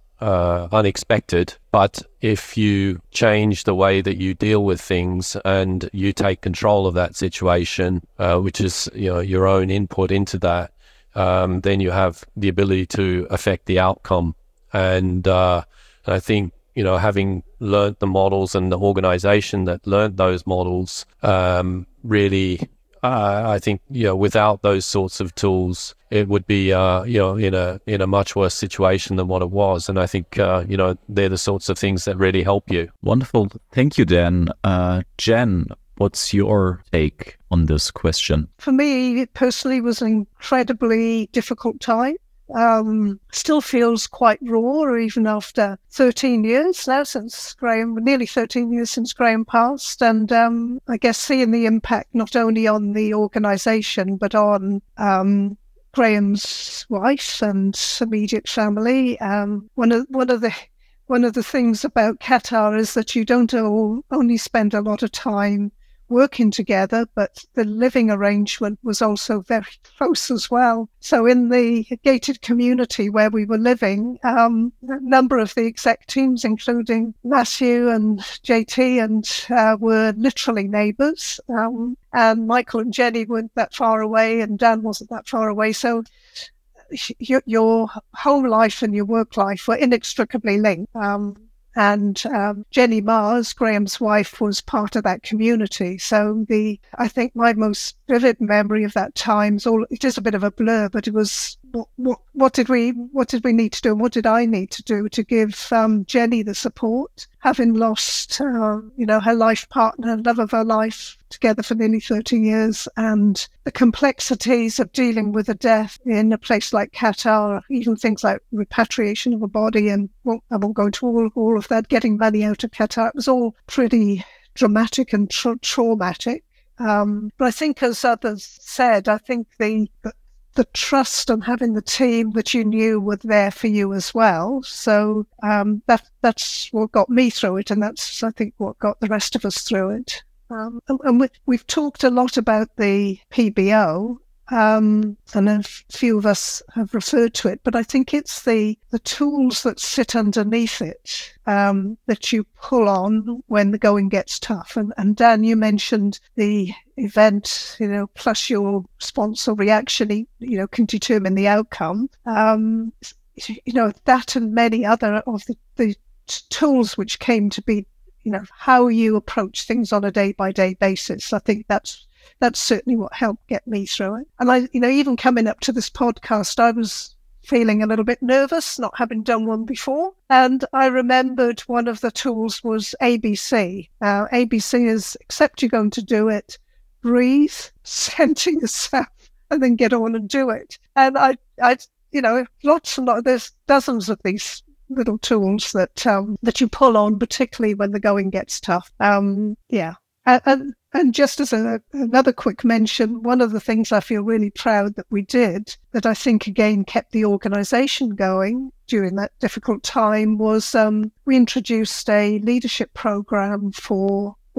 uh, unexpected, but if you change the way that you deal with things and you take control of that situation, uh, which is, you know, your own input into that, um, then you have the ability to affect the outcome. And, uh, and I think, you know, having learned the models and the organization that learned those models, um, really, uh, I think, you know, without those sorts of tools, it would be, uh, you know, in a in a much worse situation than what it was. And I think, uh, you know, they're the sorts of things that really help you. Wonderful. Thank you, Dan. Uh, Jen, what's your take on this question? For me, it personally was an incredibly difficult time. Um, still feels quite raw, even after thirteen years now since Graham, nearly thirteen years since Graham passed. And um, I guess seeing the impact not only on the organisation, but on um, Graham's wife and immediate family. Um, one of one of the one of the things about Qatar is that you don't all, only spend a lot of time working together, but the living arrangement was also very close as well. So in the gated community where we were living, um, a number of the exec teams, including Matthew and J T, and uh, were literally neighbours. Um, and Michael and Jenny weren't that far away, and Dan wasn't that far away. So your, your home life and your work life were inextricably linked. Um, And um, Jenny Mars, Graham's wife, was part of that community. So the I think my most vivid memory of that time is all. It is a bit of a blur, but it was what what, what did we what did we need to do, and what did I need to do to give um, Jenny the support, having lost uh, you know her life partner, love of her life, together for nearly thirty years, and the complexities of dealing with a death in a place like Qatar, even things like repatriation of a body, and well, I won't go into all, all of that, getting money out of Qatar. It was all pretty dramatic and tra- traumatic. Um, but I think, as others said, I think the, the the trust and having the team that you knew were there for you as well. So um, that that's what got me through it, and that's, I think, what got the rest of us through it. Um, and and we, we've talked a lot about the P B O, um, and a few of us have referred to it, but I think it's the, the tools that sit underneath it um, that you pull on when the going gets tough. And, and Dan, you mentioned the event, you know, plus your sponsor reaction, you know, can determine the outcome. Um, you know, that and many other of the, the tools which came to be, you know, how you approach things on a day-by-day basis. I think that's that's certainly what helped get me through it. And I, you know, even coming up to this podcast, I was feeling a little bit nervous, not having done one before. And I remembered one of the tools was A B C. Uh, A B C is accept you're going to do it, breathe, center yourself, and then get on and do it. And I, I, you know, lots and lots, there's dozens of these little tools that um, that you pull on, particularly when the going gets tough. Um, yeah. And, and just as a, another quick mention, one of the things I feel really proud that we did, that I think again kept the organisation going during that difficult time, was um, we introduced a leadership programme for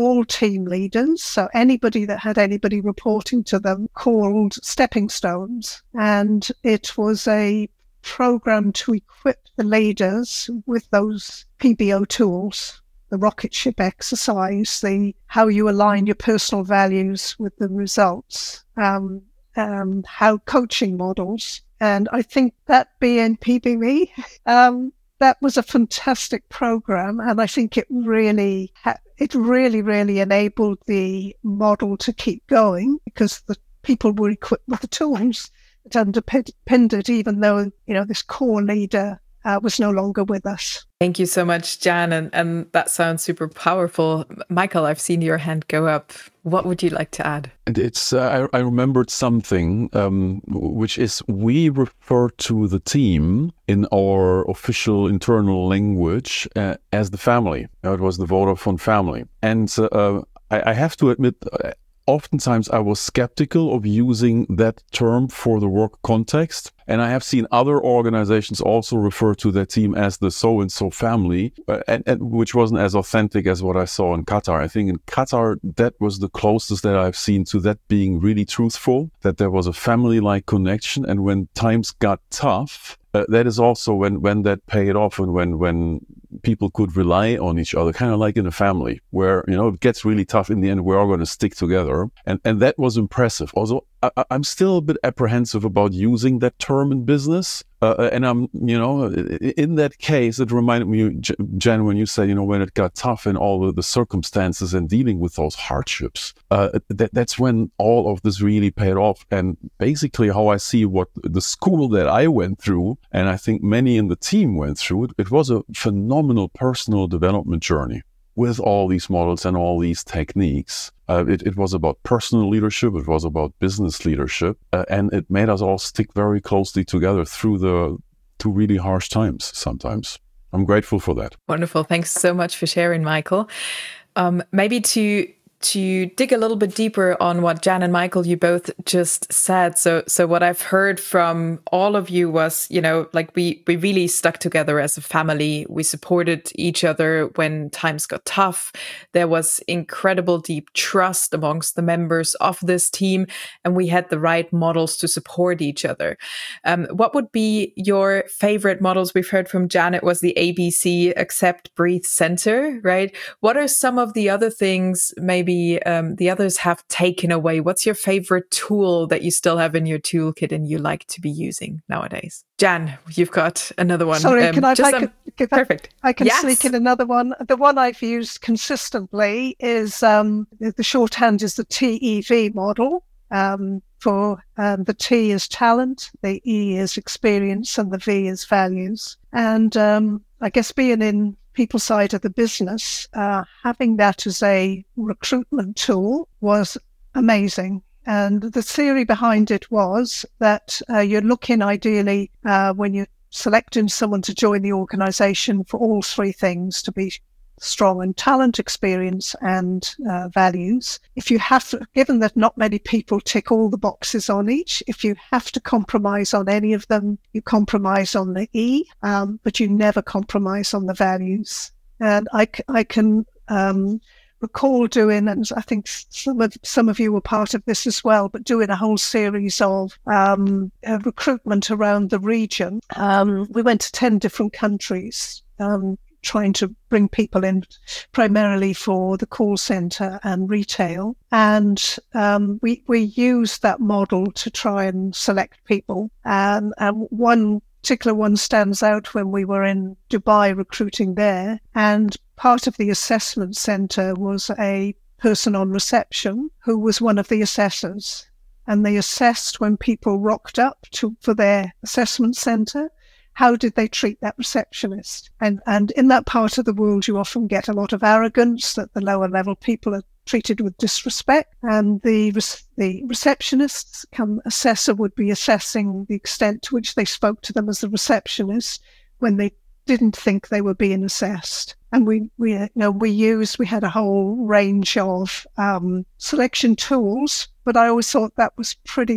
all team leaders, so anybody that had anybody reporting to them, called Stepping Stones. And it was a program to equip the leaders with those P B O tools, the rocket ship exercise, the how you align your personal values with the results, um, um, how coaching models. And I think that being P B V, um, that was a fantastic program. And I think it really, ha- it really, really enabled the model to keep going, because the people were equipped with the tools that underpinned it, even though, you know, this core leader uh, was no longer with us. Thank you so much, Jan. And, and that sounds super powerful. Michael, I've seen your hand go up. What would you like to add? And it's uh, I, I remembered something, um, which is we refer to the team in our official internal language uh, as the family. Uh, it was the Vodafone family. And uh, I, I have to admit, uh, oftentimes I was skeptical of using that term for the work context. And I have seen other organizations also refer to their team as the so-and-so family, uh, and, and which wasn't as authentic as what I saw in Qatar. I think in Qatar, that was the closest that I've seen to that being really truthful, that there was a family-like connection. And when times got tough, uh, that is also when, when that paid off, and when, when people could rely on each other, kind of like in a family where, you know, it gets really tough. In the end, we're all going to stick together. And, and that was impressive. Also, I, I'm still a bit apprehensive about using that term in business. Uh, and I'm, you know, in that case, it reminded me, Jen, when you said, you know, when it got tough and all of the circumstances and dealing with those hardships, uh, that, that's when all of this really paid off. And basically how I see what the school that I went through, and I think many in the team went through, it, it was a phenomenal personal development journey with all these models and all these techniques. Uh, it, it was about personal leadership, it was about business leadership, uh, and it made us all stick very closely together through the two really harsh times sometimes. I'm grateful for that. Wonderful. Thanks so much for sharing, Michael. Um, maybe to to dig a little bit deeper on what Jan and Michael, you both just said. So, so what I've heard from all of you was, you know, like we, we really stuck together as a family. We supported each other when times got tough. There was incredible deep trust amongst the members of this team, and we had the right models to support each other. Um, what would be your favorite models? We've heard from Jan, it was the A B C, Accept, Breathe, Center, right? What are some of the other things maybe Um, the others have taken away? What's your favorite tool that you still have in your toolkit and you like to be using nowadays? Jan, you've got another one. Sorry, um, can I just make um, a, perfect. I can yes. sneak in another one. The one I've used consistently is um, the, the shorthand is the T E V model. Um, for um, the T is talent, the E is experience, and the V is values. And um, I guess being in people side of the business, uh, having that as a recruitment tool was amazing. And the theory behind it was that uh, you're looking ideally uh, when you're selecting someone to join the organization for all three things to be strong in talent, experience, and uh, values. If you have to, given that not many people tick all the boxes on each, if you have to compromise on any of them, you compromise on the E, um, but you never compromise on the values. And I, I can um, recall doing, and I think some of some of you were part of this as well, but doing a whole series of um, uh, recruitment around the region. Um, we went to ten different countries, um, trying to bring people in primarily for the call center and retail. And um, we, we used that model to try and select people. Um, and one particular one stands out when we were in Dubai recruiting there. And part of the assessment center was a person on reception who was one of the assessors. And they assessed when people rocked up to for their assessment center, how did they treat that receptionist? And and in that part of the world, you often get a lot of arrogance, that the lower level people are treated with disrespect. And the the receptionists, come assessor, would be assessing the extent to which they spoke to them as a receptionist when they didn't think they were being assessed. And we, we you know, we used, we had a whole range of um, selection tools, but I always thought that was pretty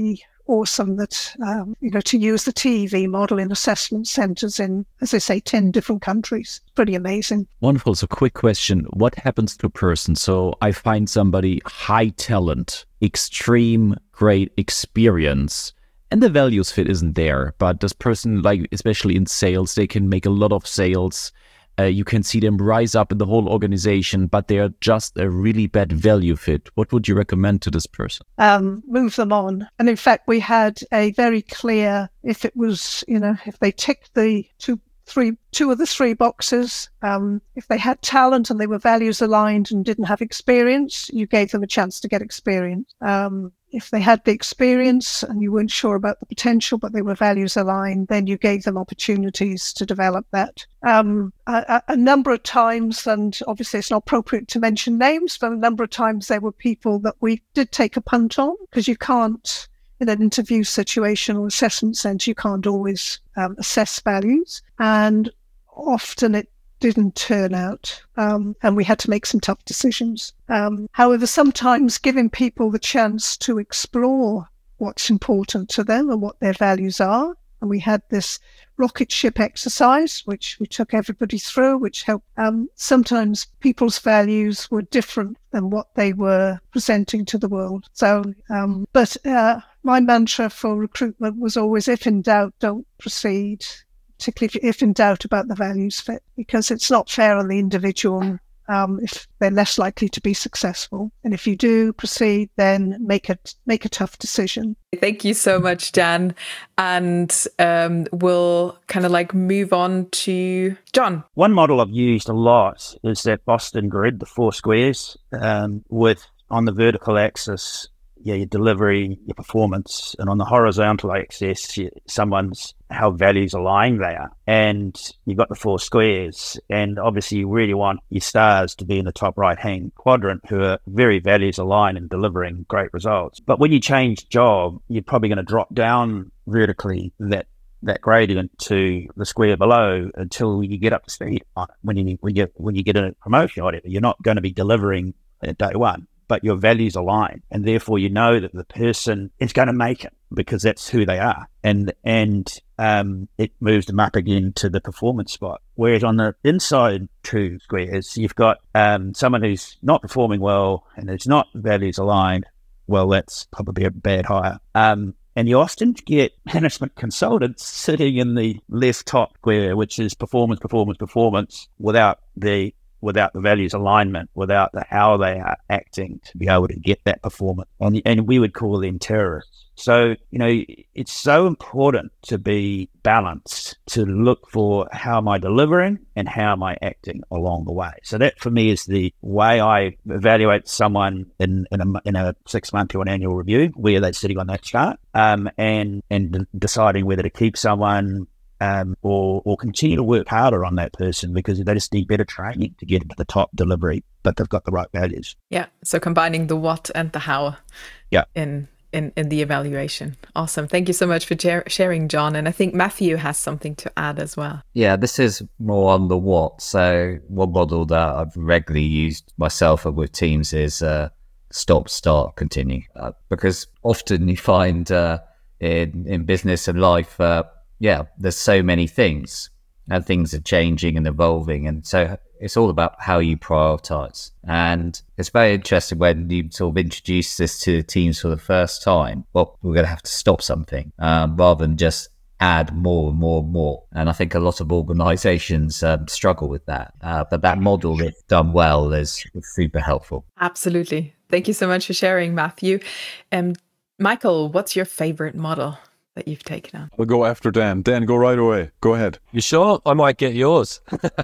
awesome that, um, you know, to use the T E V model in assessment centres in, as I say, ten different countries. Pretty amazing. Wonderful. So quick question. What happens to a person? So I find somebody high talent, extreme great experience, and the values fit isn't there. But this person, like especially in sales, they can make a lot of sales. Uh, you can see them rise up in the whole organization, but they are just a really bad value fit. What would you recommend to this person? Um, move them on. And in fact, we had a very clear, if it was, you know, if they ticked the two, three, two of the three boxes, um, if they had talent and they were values aligned and didn't have experience, you gave them a chance to get experience. Um, If they had the experience and you weren't sure about the potential, but they were values aligned, then you gave them opportunities to develop that. Um, a, a number of times, and obviously it's not appropriate to mention names, but a number of times there were people that we did take a punt on, because you can't, in an interview situation or assessment centre, you can't always um, assess values. And often it didn't turn out, um, and we had to make some tough decisions. Um, however, sometimes giving people the chance to explore what's important to them and what their values are, and we had this rocket ship exercise, which we took everybody through, which helped. Um, sometimes people's values were different than what they were presenting to the world. So, um, but uh, my mantra for recruitment was always, if in doubt, don't proceed. Particularly if in doubt about the values fit, because it's not fair on the individual um, if they're less likely to be successful. And if you do proceed, then make a, make a tough decision. Thank you so much, Jan. And um, we'll kind of like move on to John. One model I've used a lot is that Boston grid, the four squares, um, with on the vertical axis, yeah, your delivery, your performance, and on the horizontal axis, someone's how values align there. And you've got the four squares, and obviously you really want your stars to be in the top right-hand quadrant, who are very values aligned and delivering great results. But when you change job, you're probably going to drop down vertically that that gradient to the square below until you get up to speed on it. When you when you when you get a promotion or whatever, you're not going to be delivering at day one, but your values align, and therefore you know that the person is going to make it because that's who they are, and and um, it moves them up again to the performance spot. Whereas on the inside two squares, you've got um, someone who's not performing well and is not values aligned. Well, that's probably a bad hire. Um, and you often get management consultants sitting in the left top square, which is performance, performance, performance, without the without the values alignment, without the how they are acting to be able to get that performance. And, and we would call them terrorists. So, you know, it's so important to be balanced, to look for how am I delivering and how am I acting along the way. So that for me is the way I evaluate someone in, in a, in a six month or an annual review, where they're sitting on that chart, um, and, and deciding whether to keep someone Um, or, or continue to work harder on that person because they just need better training to get into the top delivery, but they've got the right values. Yeah. So combining the what and the how. Yeah. In in in the evaluation. Awesome. Thank you so much for jar- sharing, John. And I think Matthew has something to add as well. Yeah, this is more on the what. So one model that I've regularly used myself and with teams is uh, stop, start, continue, uh, because often you find uh, in in business and life. Uh, Yeah, there's so many things and things are changing and evolving. And so it's all about how you prioritize. And it's very interesting when you sort of introduce this to teams for the first time. Well, we're going to have to stop something um, rather than just add more and more and more. And I think a lot of organizations um, struggle with that. Uh, but that model, if done well, is super helpful. Absolutely. Thank you so much for sharing, Matthew. Um, Michael, what's your favorite model that you've taken on? I'll go after Dan. Dan, go right away. Go ahead. You sure? I might get yours.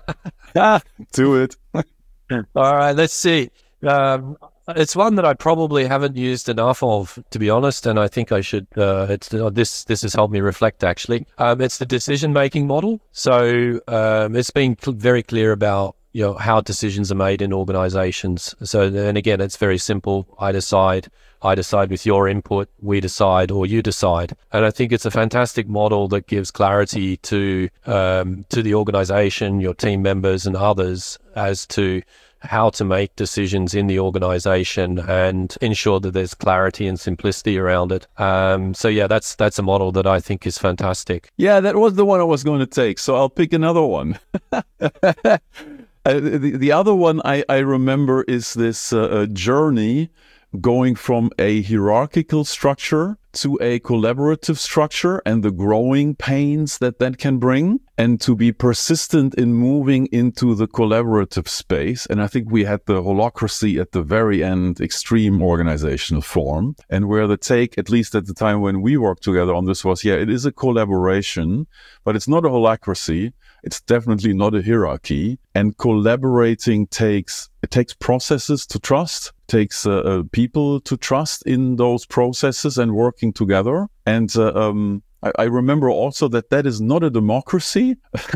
ah, do it. All right, let's see. Um, it's one that I probably haven't used enough of, to be honest, and I think I should. Uh, it's uh, this. This has helped me reflect. Actually, um, it's the decision-making model. So um, it's been cl- very clear about you know how decisions are made in organizations. So, and again, it's very simple. I decide. I decide with your input, we decide, or you decide. And I think it's a fantastic model that gives clarity to um, to the organization, your team members and others as to how to make decisions in the organization and ensure that there's clarity and simplicity around it. Um, so yeah, that's that's a model that I think is fantastic. Yeah, that was the one I was going to take. So I'll pick another one. uh, the, the other one I, I remember is this uh, journey going from a hierarchical structure to a collaborative structure and the growing pains that that can bring, and to be persistent in moving into the collaborative space. And I think we had the holacracy at the very end, extreme organizational form, and where the take, at least at the time when we worked together on this, was, yeah, it is a collaboration, but it's not a holacracy. It's definitely not a hierarchy. And collaborating takes, it takes processes to trust, takes uh, uh, people to trust in those processes and working together. And uh, um, I, I remember also that that is not a democracy,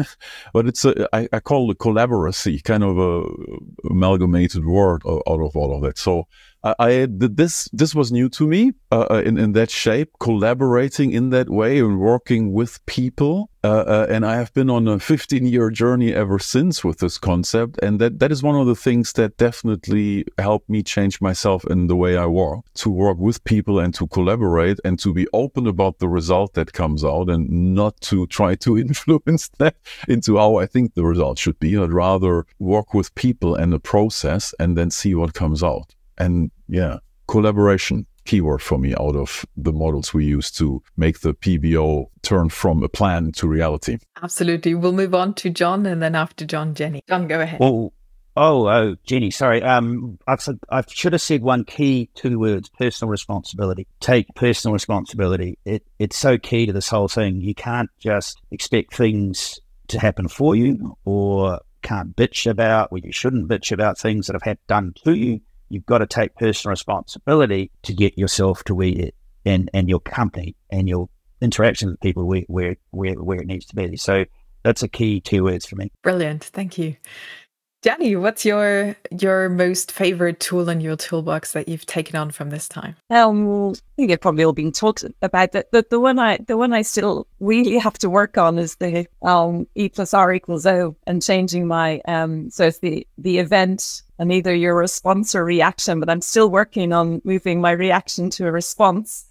but it's a, I, I call it collaboracy, kind of a amalgamated word out of all of it. So I, I this this was new to me uh, in in that shape, collaborating in that way and working with people. Uh, uh, and I have been on a fifteen year journey ever since with this concept. And that, that is one of the things that definitely helped me change myself in the way I work, to work with people and to collaborate and to be open about the result that comes out, and not to try to influence that into how I think the result should be, but rather work with people and the process and then see what comes out. And yeah, collaboration. Keyword for me out of the models we use to make the P B O turn from a plan to reality. Absolutely. We'll move on to John, and then after John, Jenny. John, go ahead. Well, oh, oh, Jenny, sorry. Um, I, I should have said one key two words: personal responsibility. Take personal responsibility. It, it's so key to this whole thing. You can't just expect things to happen for you, or can't bitch about, or you shouldn't bitch about things that have had done to you. You've got to take personal responsibility to get yourself to where it, and, and your company and your interaction with people where, where, where, where it needs to be. So that's a key two words for me. Brilliant. Thank you. Jenny, what's your your most favorite tool in your toolbox that you've taken on from this time? Um, I think they've probably all been talked about. The, the the one I the one I still really have to work on is the um E plus R equals O, and changing my um. So it's the the event and either your response or reaction, but I'm still working on moving my reaction to a response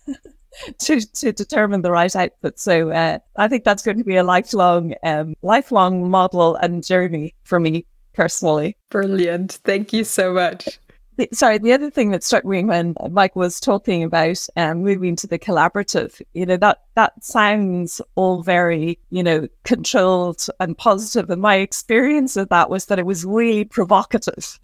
to to determine the right output. So uh, I think that's going to be a lifelong um lifelong model and journey for me personally. Brilliant. Thank you so much. The, sorry, the other thing that struck me when Mike was talking about um, moving to the collaborative, you know, that that sounds all very, you know, controlled and positive. And my experience of that was that it was really provocative.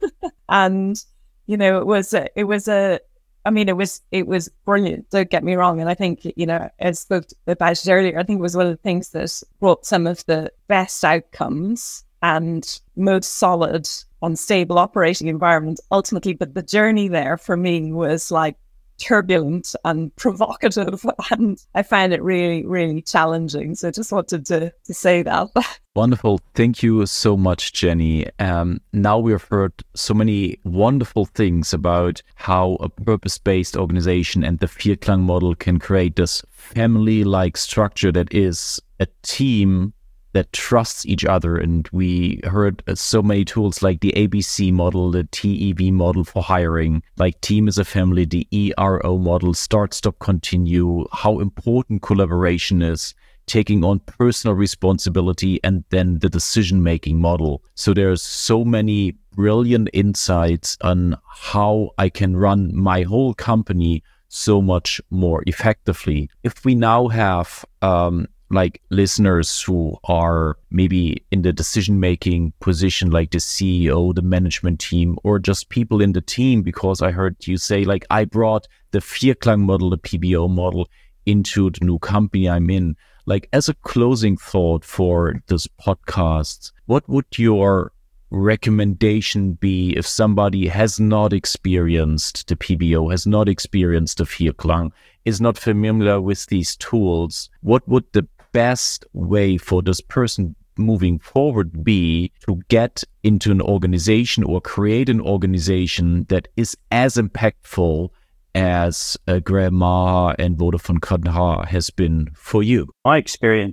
And, you know, it was, a, it was a, I mean, it was, it was brilliant. Don't get me wrong. And I think, you know, I spoke about it earlier, I think it was one of the things that brought some of the best outcomes and most solid and stable operating environment ultimately. But the journey there for me was like turbulent and provocative, and I found it really, really challenging. So I just wanted to, to say that. Wonderful. Thank you so much, Jenny. Um, now we've heard so many wonderful things about how a purpose-based organization and the Vierklang model can create this family-like structure that is a team that trusts each other. And we heard uh, so many tools like the A B C model, the T E V model for hiring, like team as a family, the E R O model, start, stop, continue, how important collaboration is, taking on personal responsibility, and then the decision-making model. So there's so many brilliant insights on how I can run my whole company so much more effectively. If we now have um, like listeners who are maybe in the decision-making position, like the C E O, the management team, or just people in the team, because I heard you say, like, I brought the Vierklang model, the P B O model, into the new company I'm in. Like, as a closing thought for this podcast, what would your recommendation be if somebody has not experienced the P B O, has not experienced the Vierklang, is not familiar with these tools? What would the best way for this person moving forward be to get into an organization or create an organization that is as impactful as uh, Graham Maher and Vodafone Qatar has been for you? My experience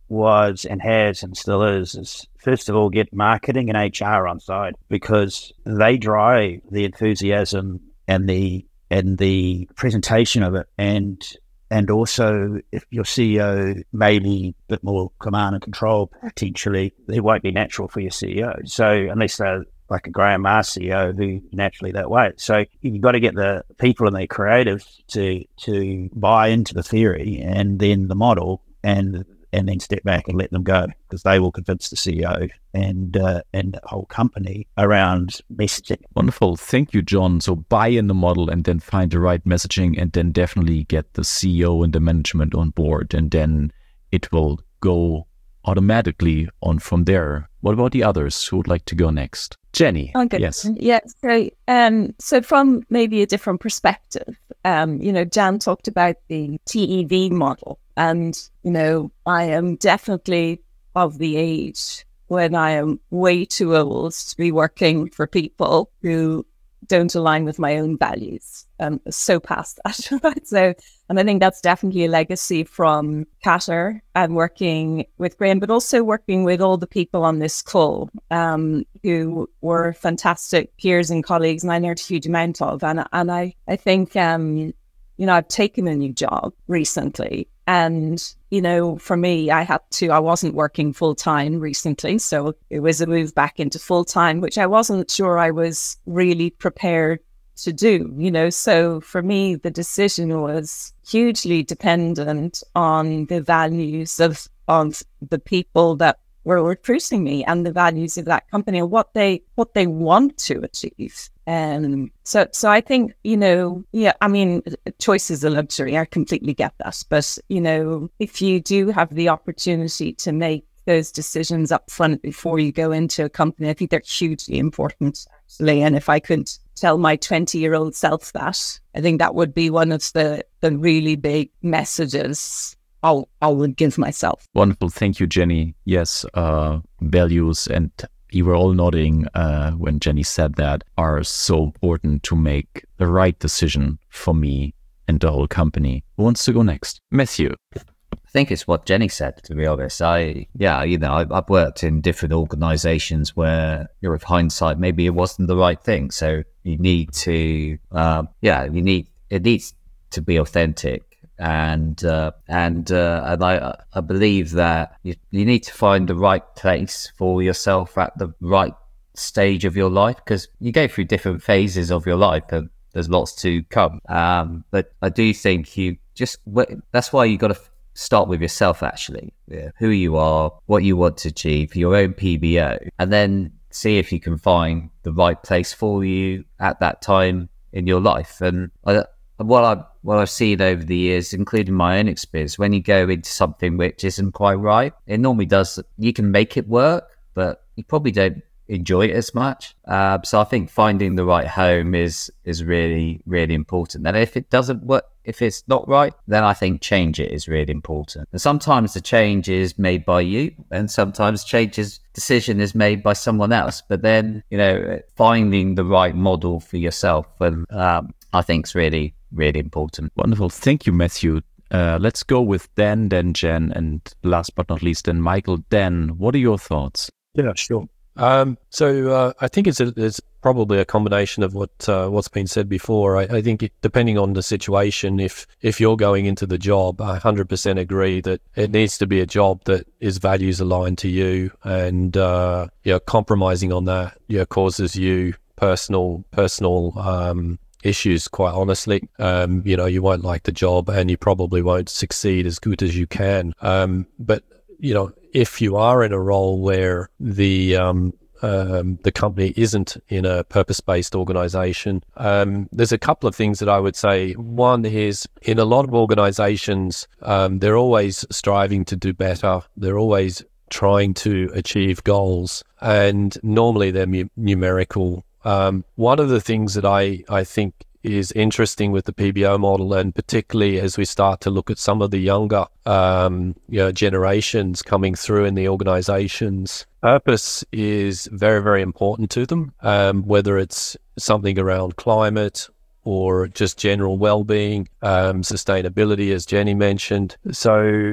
was and has and still is, is first of all, get marketing and H R on side, because they drive the enthusiasm and the and the presentation of it. And and also, if your C E O may be a bit more command and control, potentially, it won't be natural for your C E O. So unless they're like a Graham Maher C E O who naturally that way. So you've got to get the people and the creatives to to buy into the theory and then the model, and and then step back and let them go, because they will convince the C E O and uh, and the whole company around messaging. Wonderful. Thank you, John. So buy in the model and then find the right messaging, and then definitely get the C E O and the management on board, and then it will go automatically on from there. What about the others who would like to go next? Jenny. Okay. Yes. Yeah. So, um, so from maybe a different perspective, um, you know, Jan talked about the T E V model, and you know, I am definitely of the age when I am way too old to be working for people who don't align with my own values. Um, so past that, right? So, and I think that's definitely a legacy from Qatar and working with Graham, but also working with all the people on this call um, who were fantastic peers and colleagues, and I learned a huge amount of. And and I I think um, you know, I've taken a new job recently, and you know, for me, I had to. I wasn't working full time recently, so it was a move back into full time, which I wasn't sure I was really prepared to do, you know. So for me, the decision was hugely dependent on the values of, of the people that were recruiting me, and the values of that company, and what they what they want to achieve. Um, so so I think, you know, yeah, I mean, choice is a luxury. I completely get that. But, you know, if you do have the opportunity to make those decisions up front before you go into a company, I think they're hugely important, actually. And if I could tell my twenty-year-old self that, I think that would be one of the, the really big messages I'll, I would give myself. Wonderful. Thank you, Jenny. Yes, uh, values, and you were all nodding uh, when Jenny said that, are so important to make the right decision for me and the whole company. Who wants to go next? Matthew. I think it's what Jenny said, to be honest. I, yeah, you know, I've, I've worked in different organizations where, you know, with hindsight, maybe it wasn't the right thing. So you need to, um, yeah, you need, it needs to be authentic. And, uh, and, uh, and I, I believe that you, you need to find the right place for yourself at the right stage of your life, because you go through different phases of your life and there's lots to come. Um, but I do think you just, that's why you got to start with yourself, actually, yeah. Who you are, what you want to achieve, your own P B O, and then see if you can find the right place for you at that time in your life. And I, what I what I've seen over the years, including my own experience, when you go into something which isn't quite right, it normally does. You can make it work, but you probably don't enjoy it as much. Uh, so I think finding the right home is is really really important. And if it doesn't work, if it's not right, then I think change it is really important. And sometimes the change is made by you, and sometimes changes decision is made by someone else. But then, you know, finding the right model for yourself, and um, I think is really really important. Wonderful. Thank you, Matthew. Uh, let's go with Dan, then Jen, and last but not least, then Michael. Dan, what are your thoughts? Yeah, sure. Um, so uh, I think it's a, it's probably a combination of what uh, what's been said before. I, I think it, depending on the situation, if if you're going into the job, I one hundred percent agree that it needs to be a job that is values aligned to you, and uh, you know, compromising on that, you know, causes you personal personal um, issues. Quite honestly, um, you know, you won't like the job, and you probably won't succeed as good as you can. Um, but you know, if you are in a role where the um, um, the company isn't in a purpose-based organization, um, there's a couple of things that I would say. One is, in a lot of organizations, um, they're always striving to do better. They're always trying to achieve goals, and normally they're mu- numerical. Um, one of the things that I, I think is interesting with the P B O model, and particularly as we start to look at some of the younger um, you know, generations coming through in the organizations, purpose is very, very important to them, um, whether it's something around climate or just general well-being, um, sustainability, as Jenny mentioned. So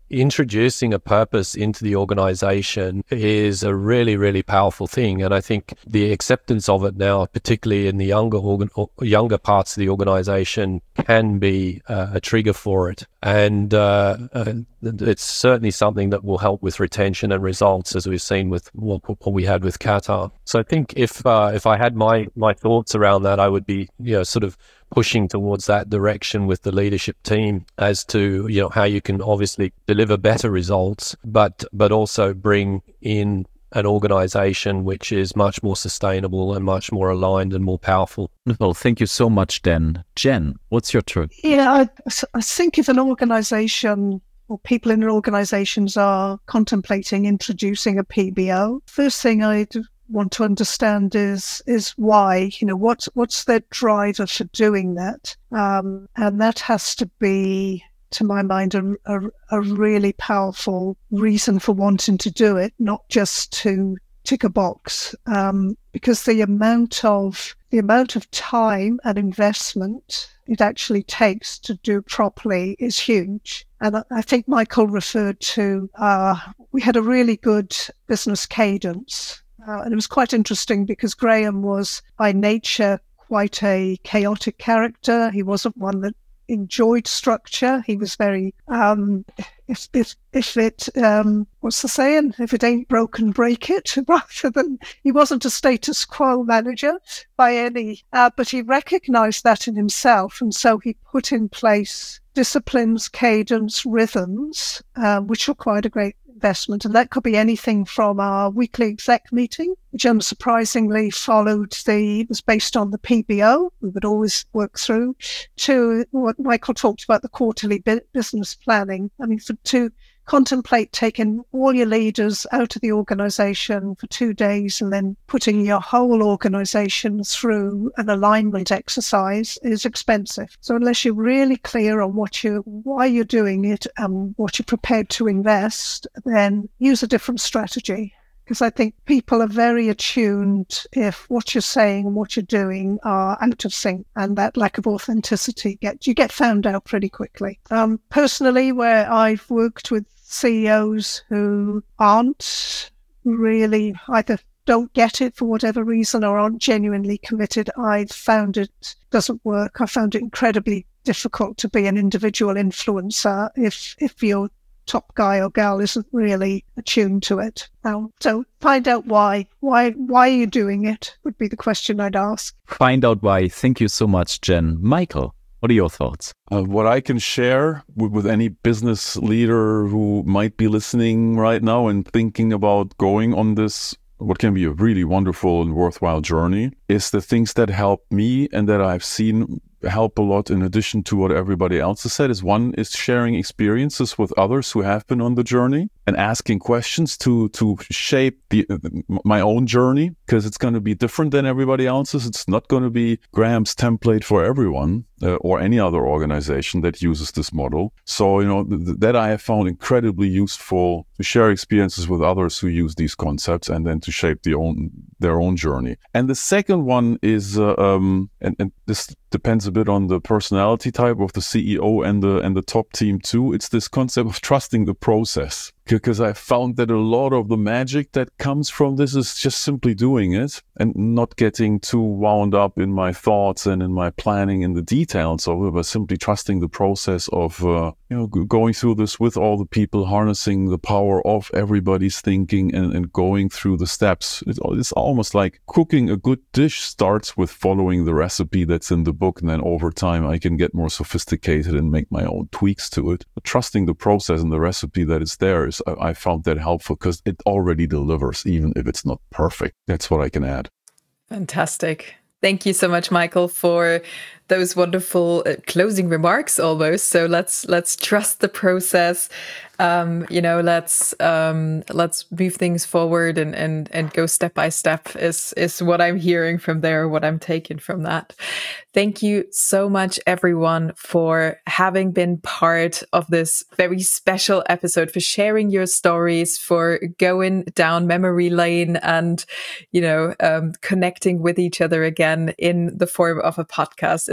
introducing a purpose into the organization is a really, really powerful thing. And I think the acceptance of it now, particularly in the younger organ, younger parts of the organization, can be uh, a trigger for it. And uh, uh, it's certainly something that will help with retention and results, as we've seen with what, what we had with Qatar. So I think if uh, if I had my my thoughts around that, I would be, you know, sort of pushing towards that direction with the leadership team as to, you know, how you can obviously deliver better results, but but also bring in an organization which is much more sustainable and much more aligned and more powerful. Well, thank you so much, Dan. Jen, what's your turn? Yeah, I, I think if an organization or people in organizations are contemplating introducing a P B O, first thing I'd want to understand is is why, you know, what's what's their driver for doing that, um, and that has to be, to my mind, a, a, a really powerful reason for wanting to do it, not just to tick a box, um, because the amount of the amount of time and investment it actually takes to do properly is huge. And I think Michael referred to uh, we had a really good business cadence. Uh, and it was quite interesting because Graham was by nature quite a chaotic character. He wasn't one that enjoyed structure. He was very, um, if, if, if it, um, what's the saying? If it ain't broken, break it, rather than, he wasn't a status quo manager by any, uh, but he recognized that in himself. And so he put in place disciplines, cadence, rhythms, uh, which required a great investment. And that could be anything from our weekly exec meeting, which unsurprisingly followed the, was based on the P B O, we would always work through, to what Michael talked about, the quarterly business planning. I mean, for to contemplate taking all your leaders out of the organization for two days and then putting your whole organization through an alignment exercise is expensive. So unless you're really clear on what you, why you're doing it and what you're prepared to invest, then use a different strategy. Because I think people are very attuned if what you're saying and what you're doing are out of sync, and that lack of authenticity, get you get found out pretty quickly. Um, personally, where I've worked with C E Os who aren't really, either don't get it for whatever reason or aren't genuinely committed, I've found it doesn't work. I found it incredibly difficult to be an individual influencer if if you're top guy or gal isn't really attuned to it. Um, so find out why. Why why are you doing it would be the question I'd ask. Find out why. Thank you so much, Jen. Michael, what are your thoughts? Uh, what I can share with, with any business leader who might be listening right now and thinking about going on this, what can be a really wonderful and worthwhile journey, is the things that help me and that I've seen help a lot in addition to what everybody else has said. Is one is sharing experiences with others who have been on the journey and asking questions to to shape the my own journey, because it's going to be different than everybody else's. It's not going to be Graham's template for everyone uh, or any other organization that uses this model. So, you know, th- that I have found incredibly useful, to share experiences with others who use these concepts and then to shape the own their own journey. And the second one is, uh, um, and, and this depends a bit on the personality type of the C E O and the and the top team too. It's this concept of trusting the process, because I found that a lot of the magic that comes from this is just simply doing it and not getting too wound up in my thoughts and in my planning and the details of it, but simply trusting the process of uh, you know g- going through this with all the people, harnessing the power of everybody's thinking and, and going through the steps. It's, it's almost like cooking a good dish starts with following the recipe that's in the book, and then over time I can get more sophisticated and make my own tweaks to it. But trusting the process and the recipe that is there is, I, I found that helpful, because it already delivers, even if it's not perfect. That's what I can add. Fantastic. Thank you so much, Michael, for those wonderful uh, closing remarks almost. So let's let's trust the process. Um, you know, let's um, let's move things forward and, and, and go step by step is is what I'm hearing from there, what I'm taking from that. Thank you so much, everyone, for having been part of this very special episode, for sharing your stories, for going down memory lane and, you know, um, connecting with each other again in the form of a podcast. It's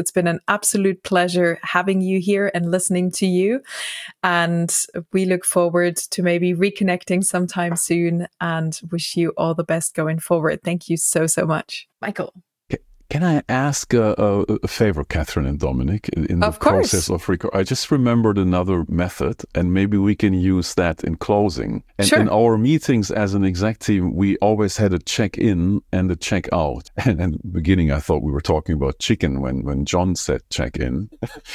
It's been an absolute pleasure having you here and listening to you. And we look forward to maybe reconnecting sometime soon and wish you all the best going forward. Thank you so, so much. Michael. Can I ask a, a, a favor, Catherine and Dominic, in, in the of course. process of record? I just remembered another method, and maybe we can use that in closing. And sure. in our meetings as an exec team, we always had a check-in and a check-out. And in the beginning, I thought we were talking about chicken when, when John said check-in.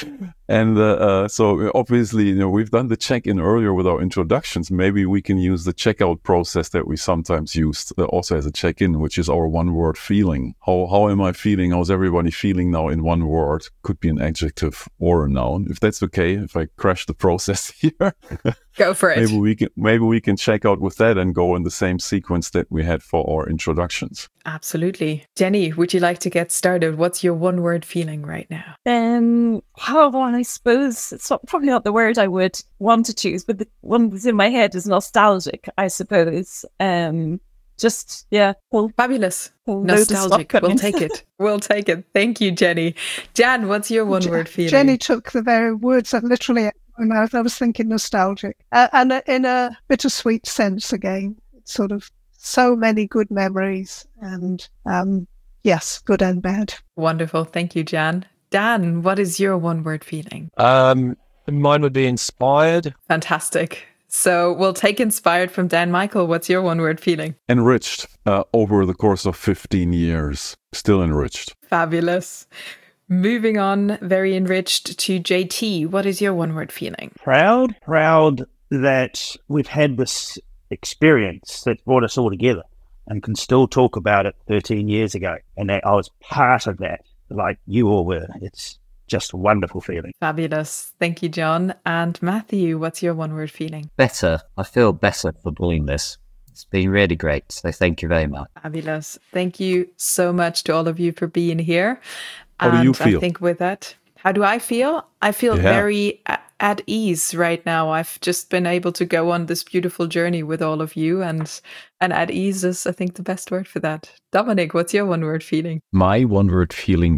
And uh, uh, so obviously, you know, we've done the check-in earlier with our introductions. Maybe we can use the check-out process that we sometimes used uh, also as a check-in, which is our one-word feeling. How how am I feeling? How's everybody feeling now in one word? Could be an adjective or a noun. If that's okay, if I crash the process here. Go for it. Maybe we can maybe we can check out with that and go in the same sequence that we had for our introductions. Absolutely. Jenny, would you like to get started? What's your one word feeling right now? Um, how I suppose it's not, probably not the word I would want to choose, but the one that's in my head is nostalgic, I suppose. Um, just yeah, well, fabulous, nostalgic. We'll take it. We'll take it. Thank you, Jenny. Jan, what's your one word feeling? Jenny took the very words that literally out of my mouth. I was thinking nostalgic, uh, and uh, in a bittersweet sense again. It's sort of so many good memories, and um, yes, good and bad. Wonderful. Thank you, Jan. Dan, what is your one word feeling? Um, mine would be inspired. Fantastic. So we'll take inspired from Dan. Michael, what's your one word feeling? Enriched uh, over the course of fifteen years. Still enriched. Fabulous. Moving on, very enriched to J T. What is your one word feeling? Proud. Proud that we've had this experience that brought us all together and can still talk about it thirteen years ago. And that I was part of that, like you all were. It's just a wonderful feeling. Fabulous. Thank you, John. And Matthew, what's your one word feeling? Better. I feel better for doing this. It's been really great. So thank you very much. Fabulous. Thank you so much to all of you for being here. How and do you feel? I think with that, how do I feel? I feel yeah. very a- at ease right now. I've just been able to go on this beautiful journey with all of you, and and at ease is, I think, the best word for that. Dominic, what's your one word feeling? My one word feeling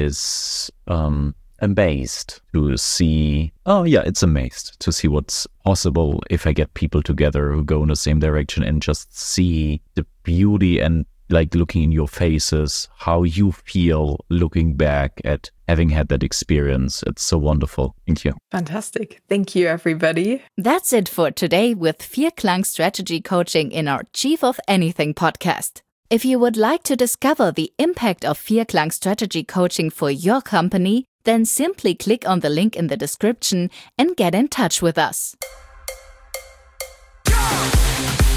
is um, amazed to see. Oh, yeah, it's amazed to see what's possible if I get people together who go in the same direction and just see the beauty and like looking in your faces, how you feel looking back at having had that experience. It's so wonderful. Thank you. Fantastic. Thank you, everybody. That's it for today with Vierklang Strategy Coaching in our Chief of Anything podcast. If you would like to discover the impact of Vierklang Strategy Coaching for your company, then simply click on the link in the description and get in touch with us. Go!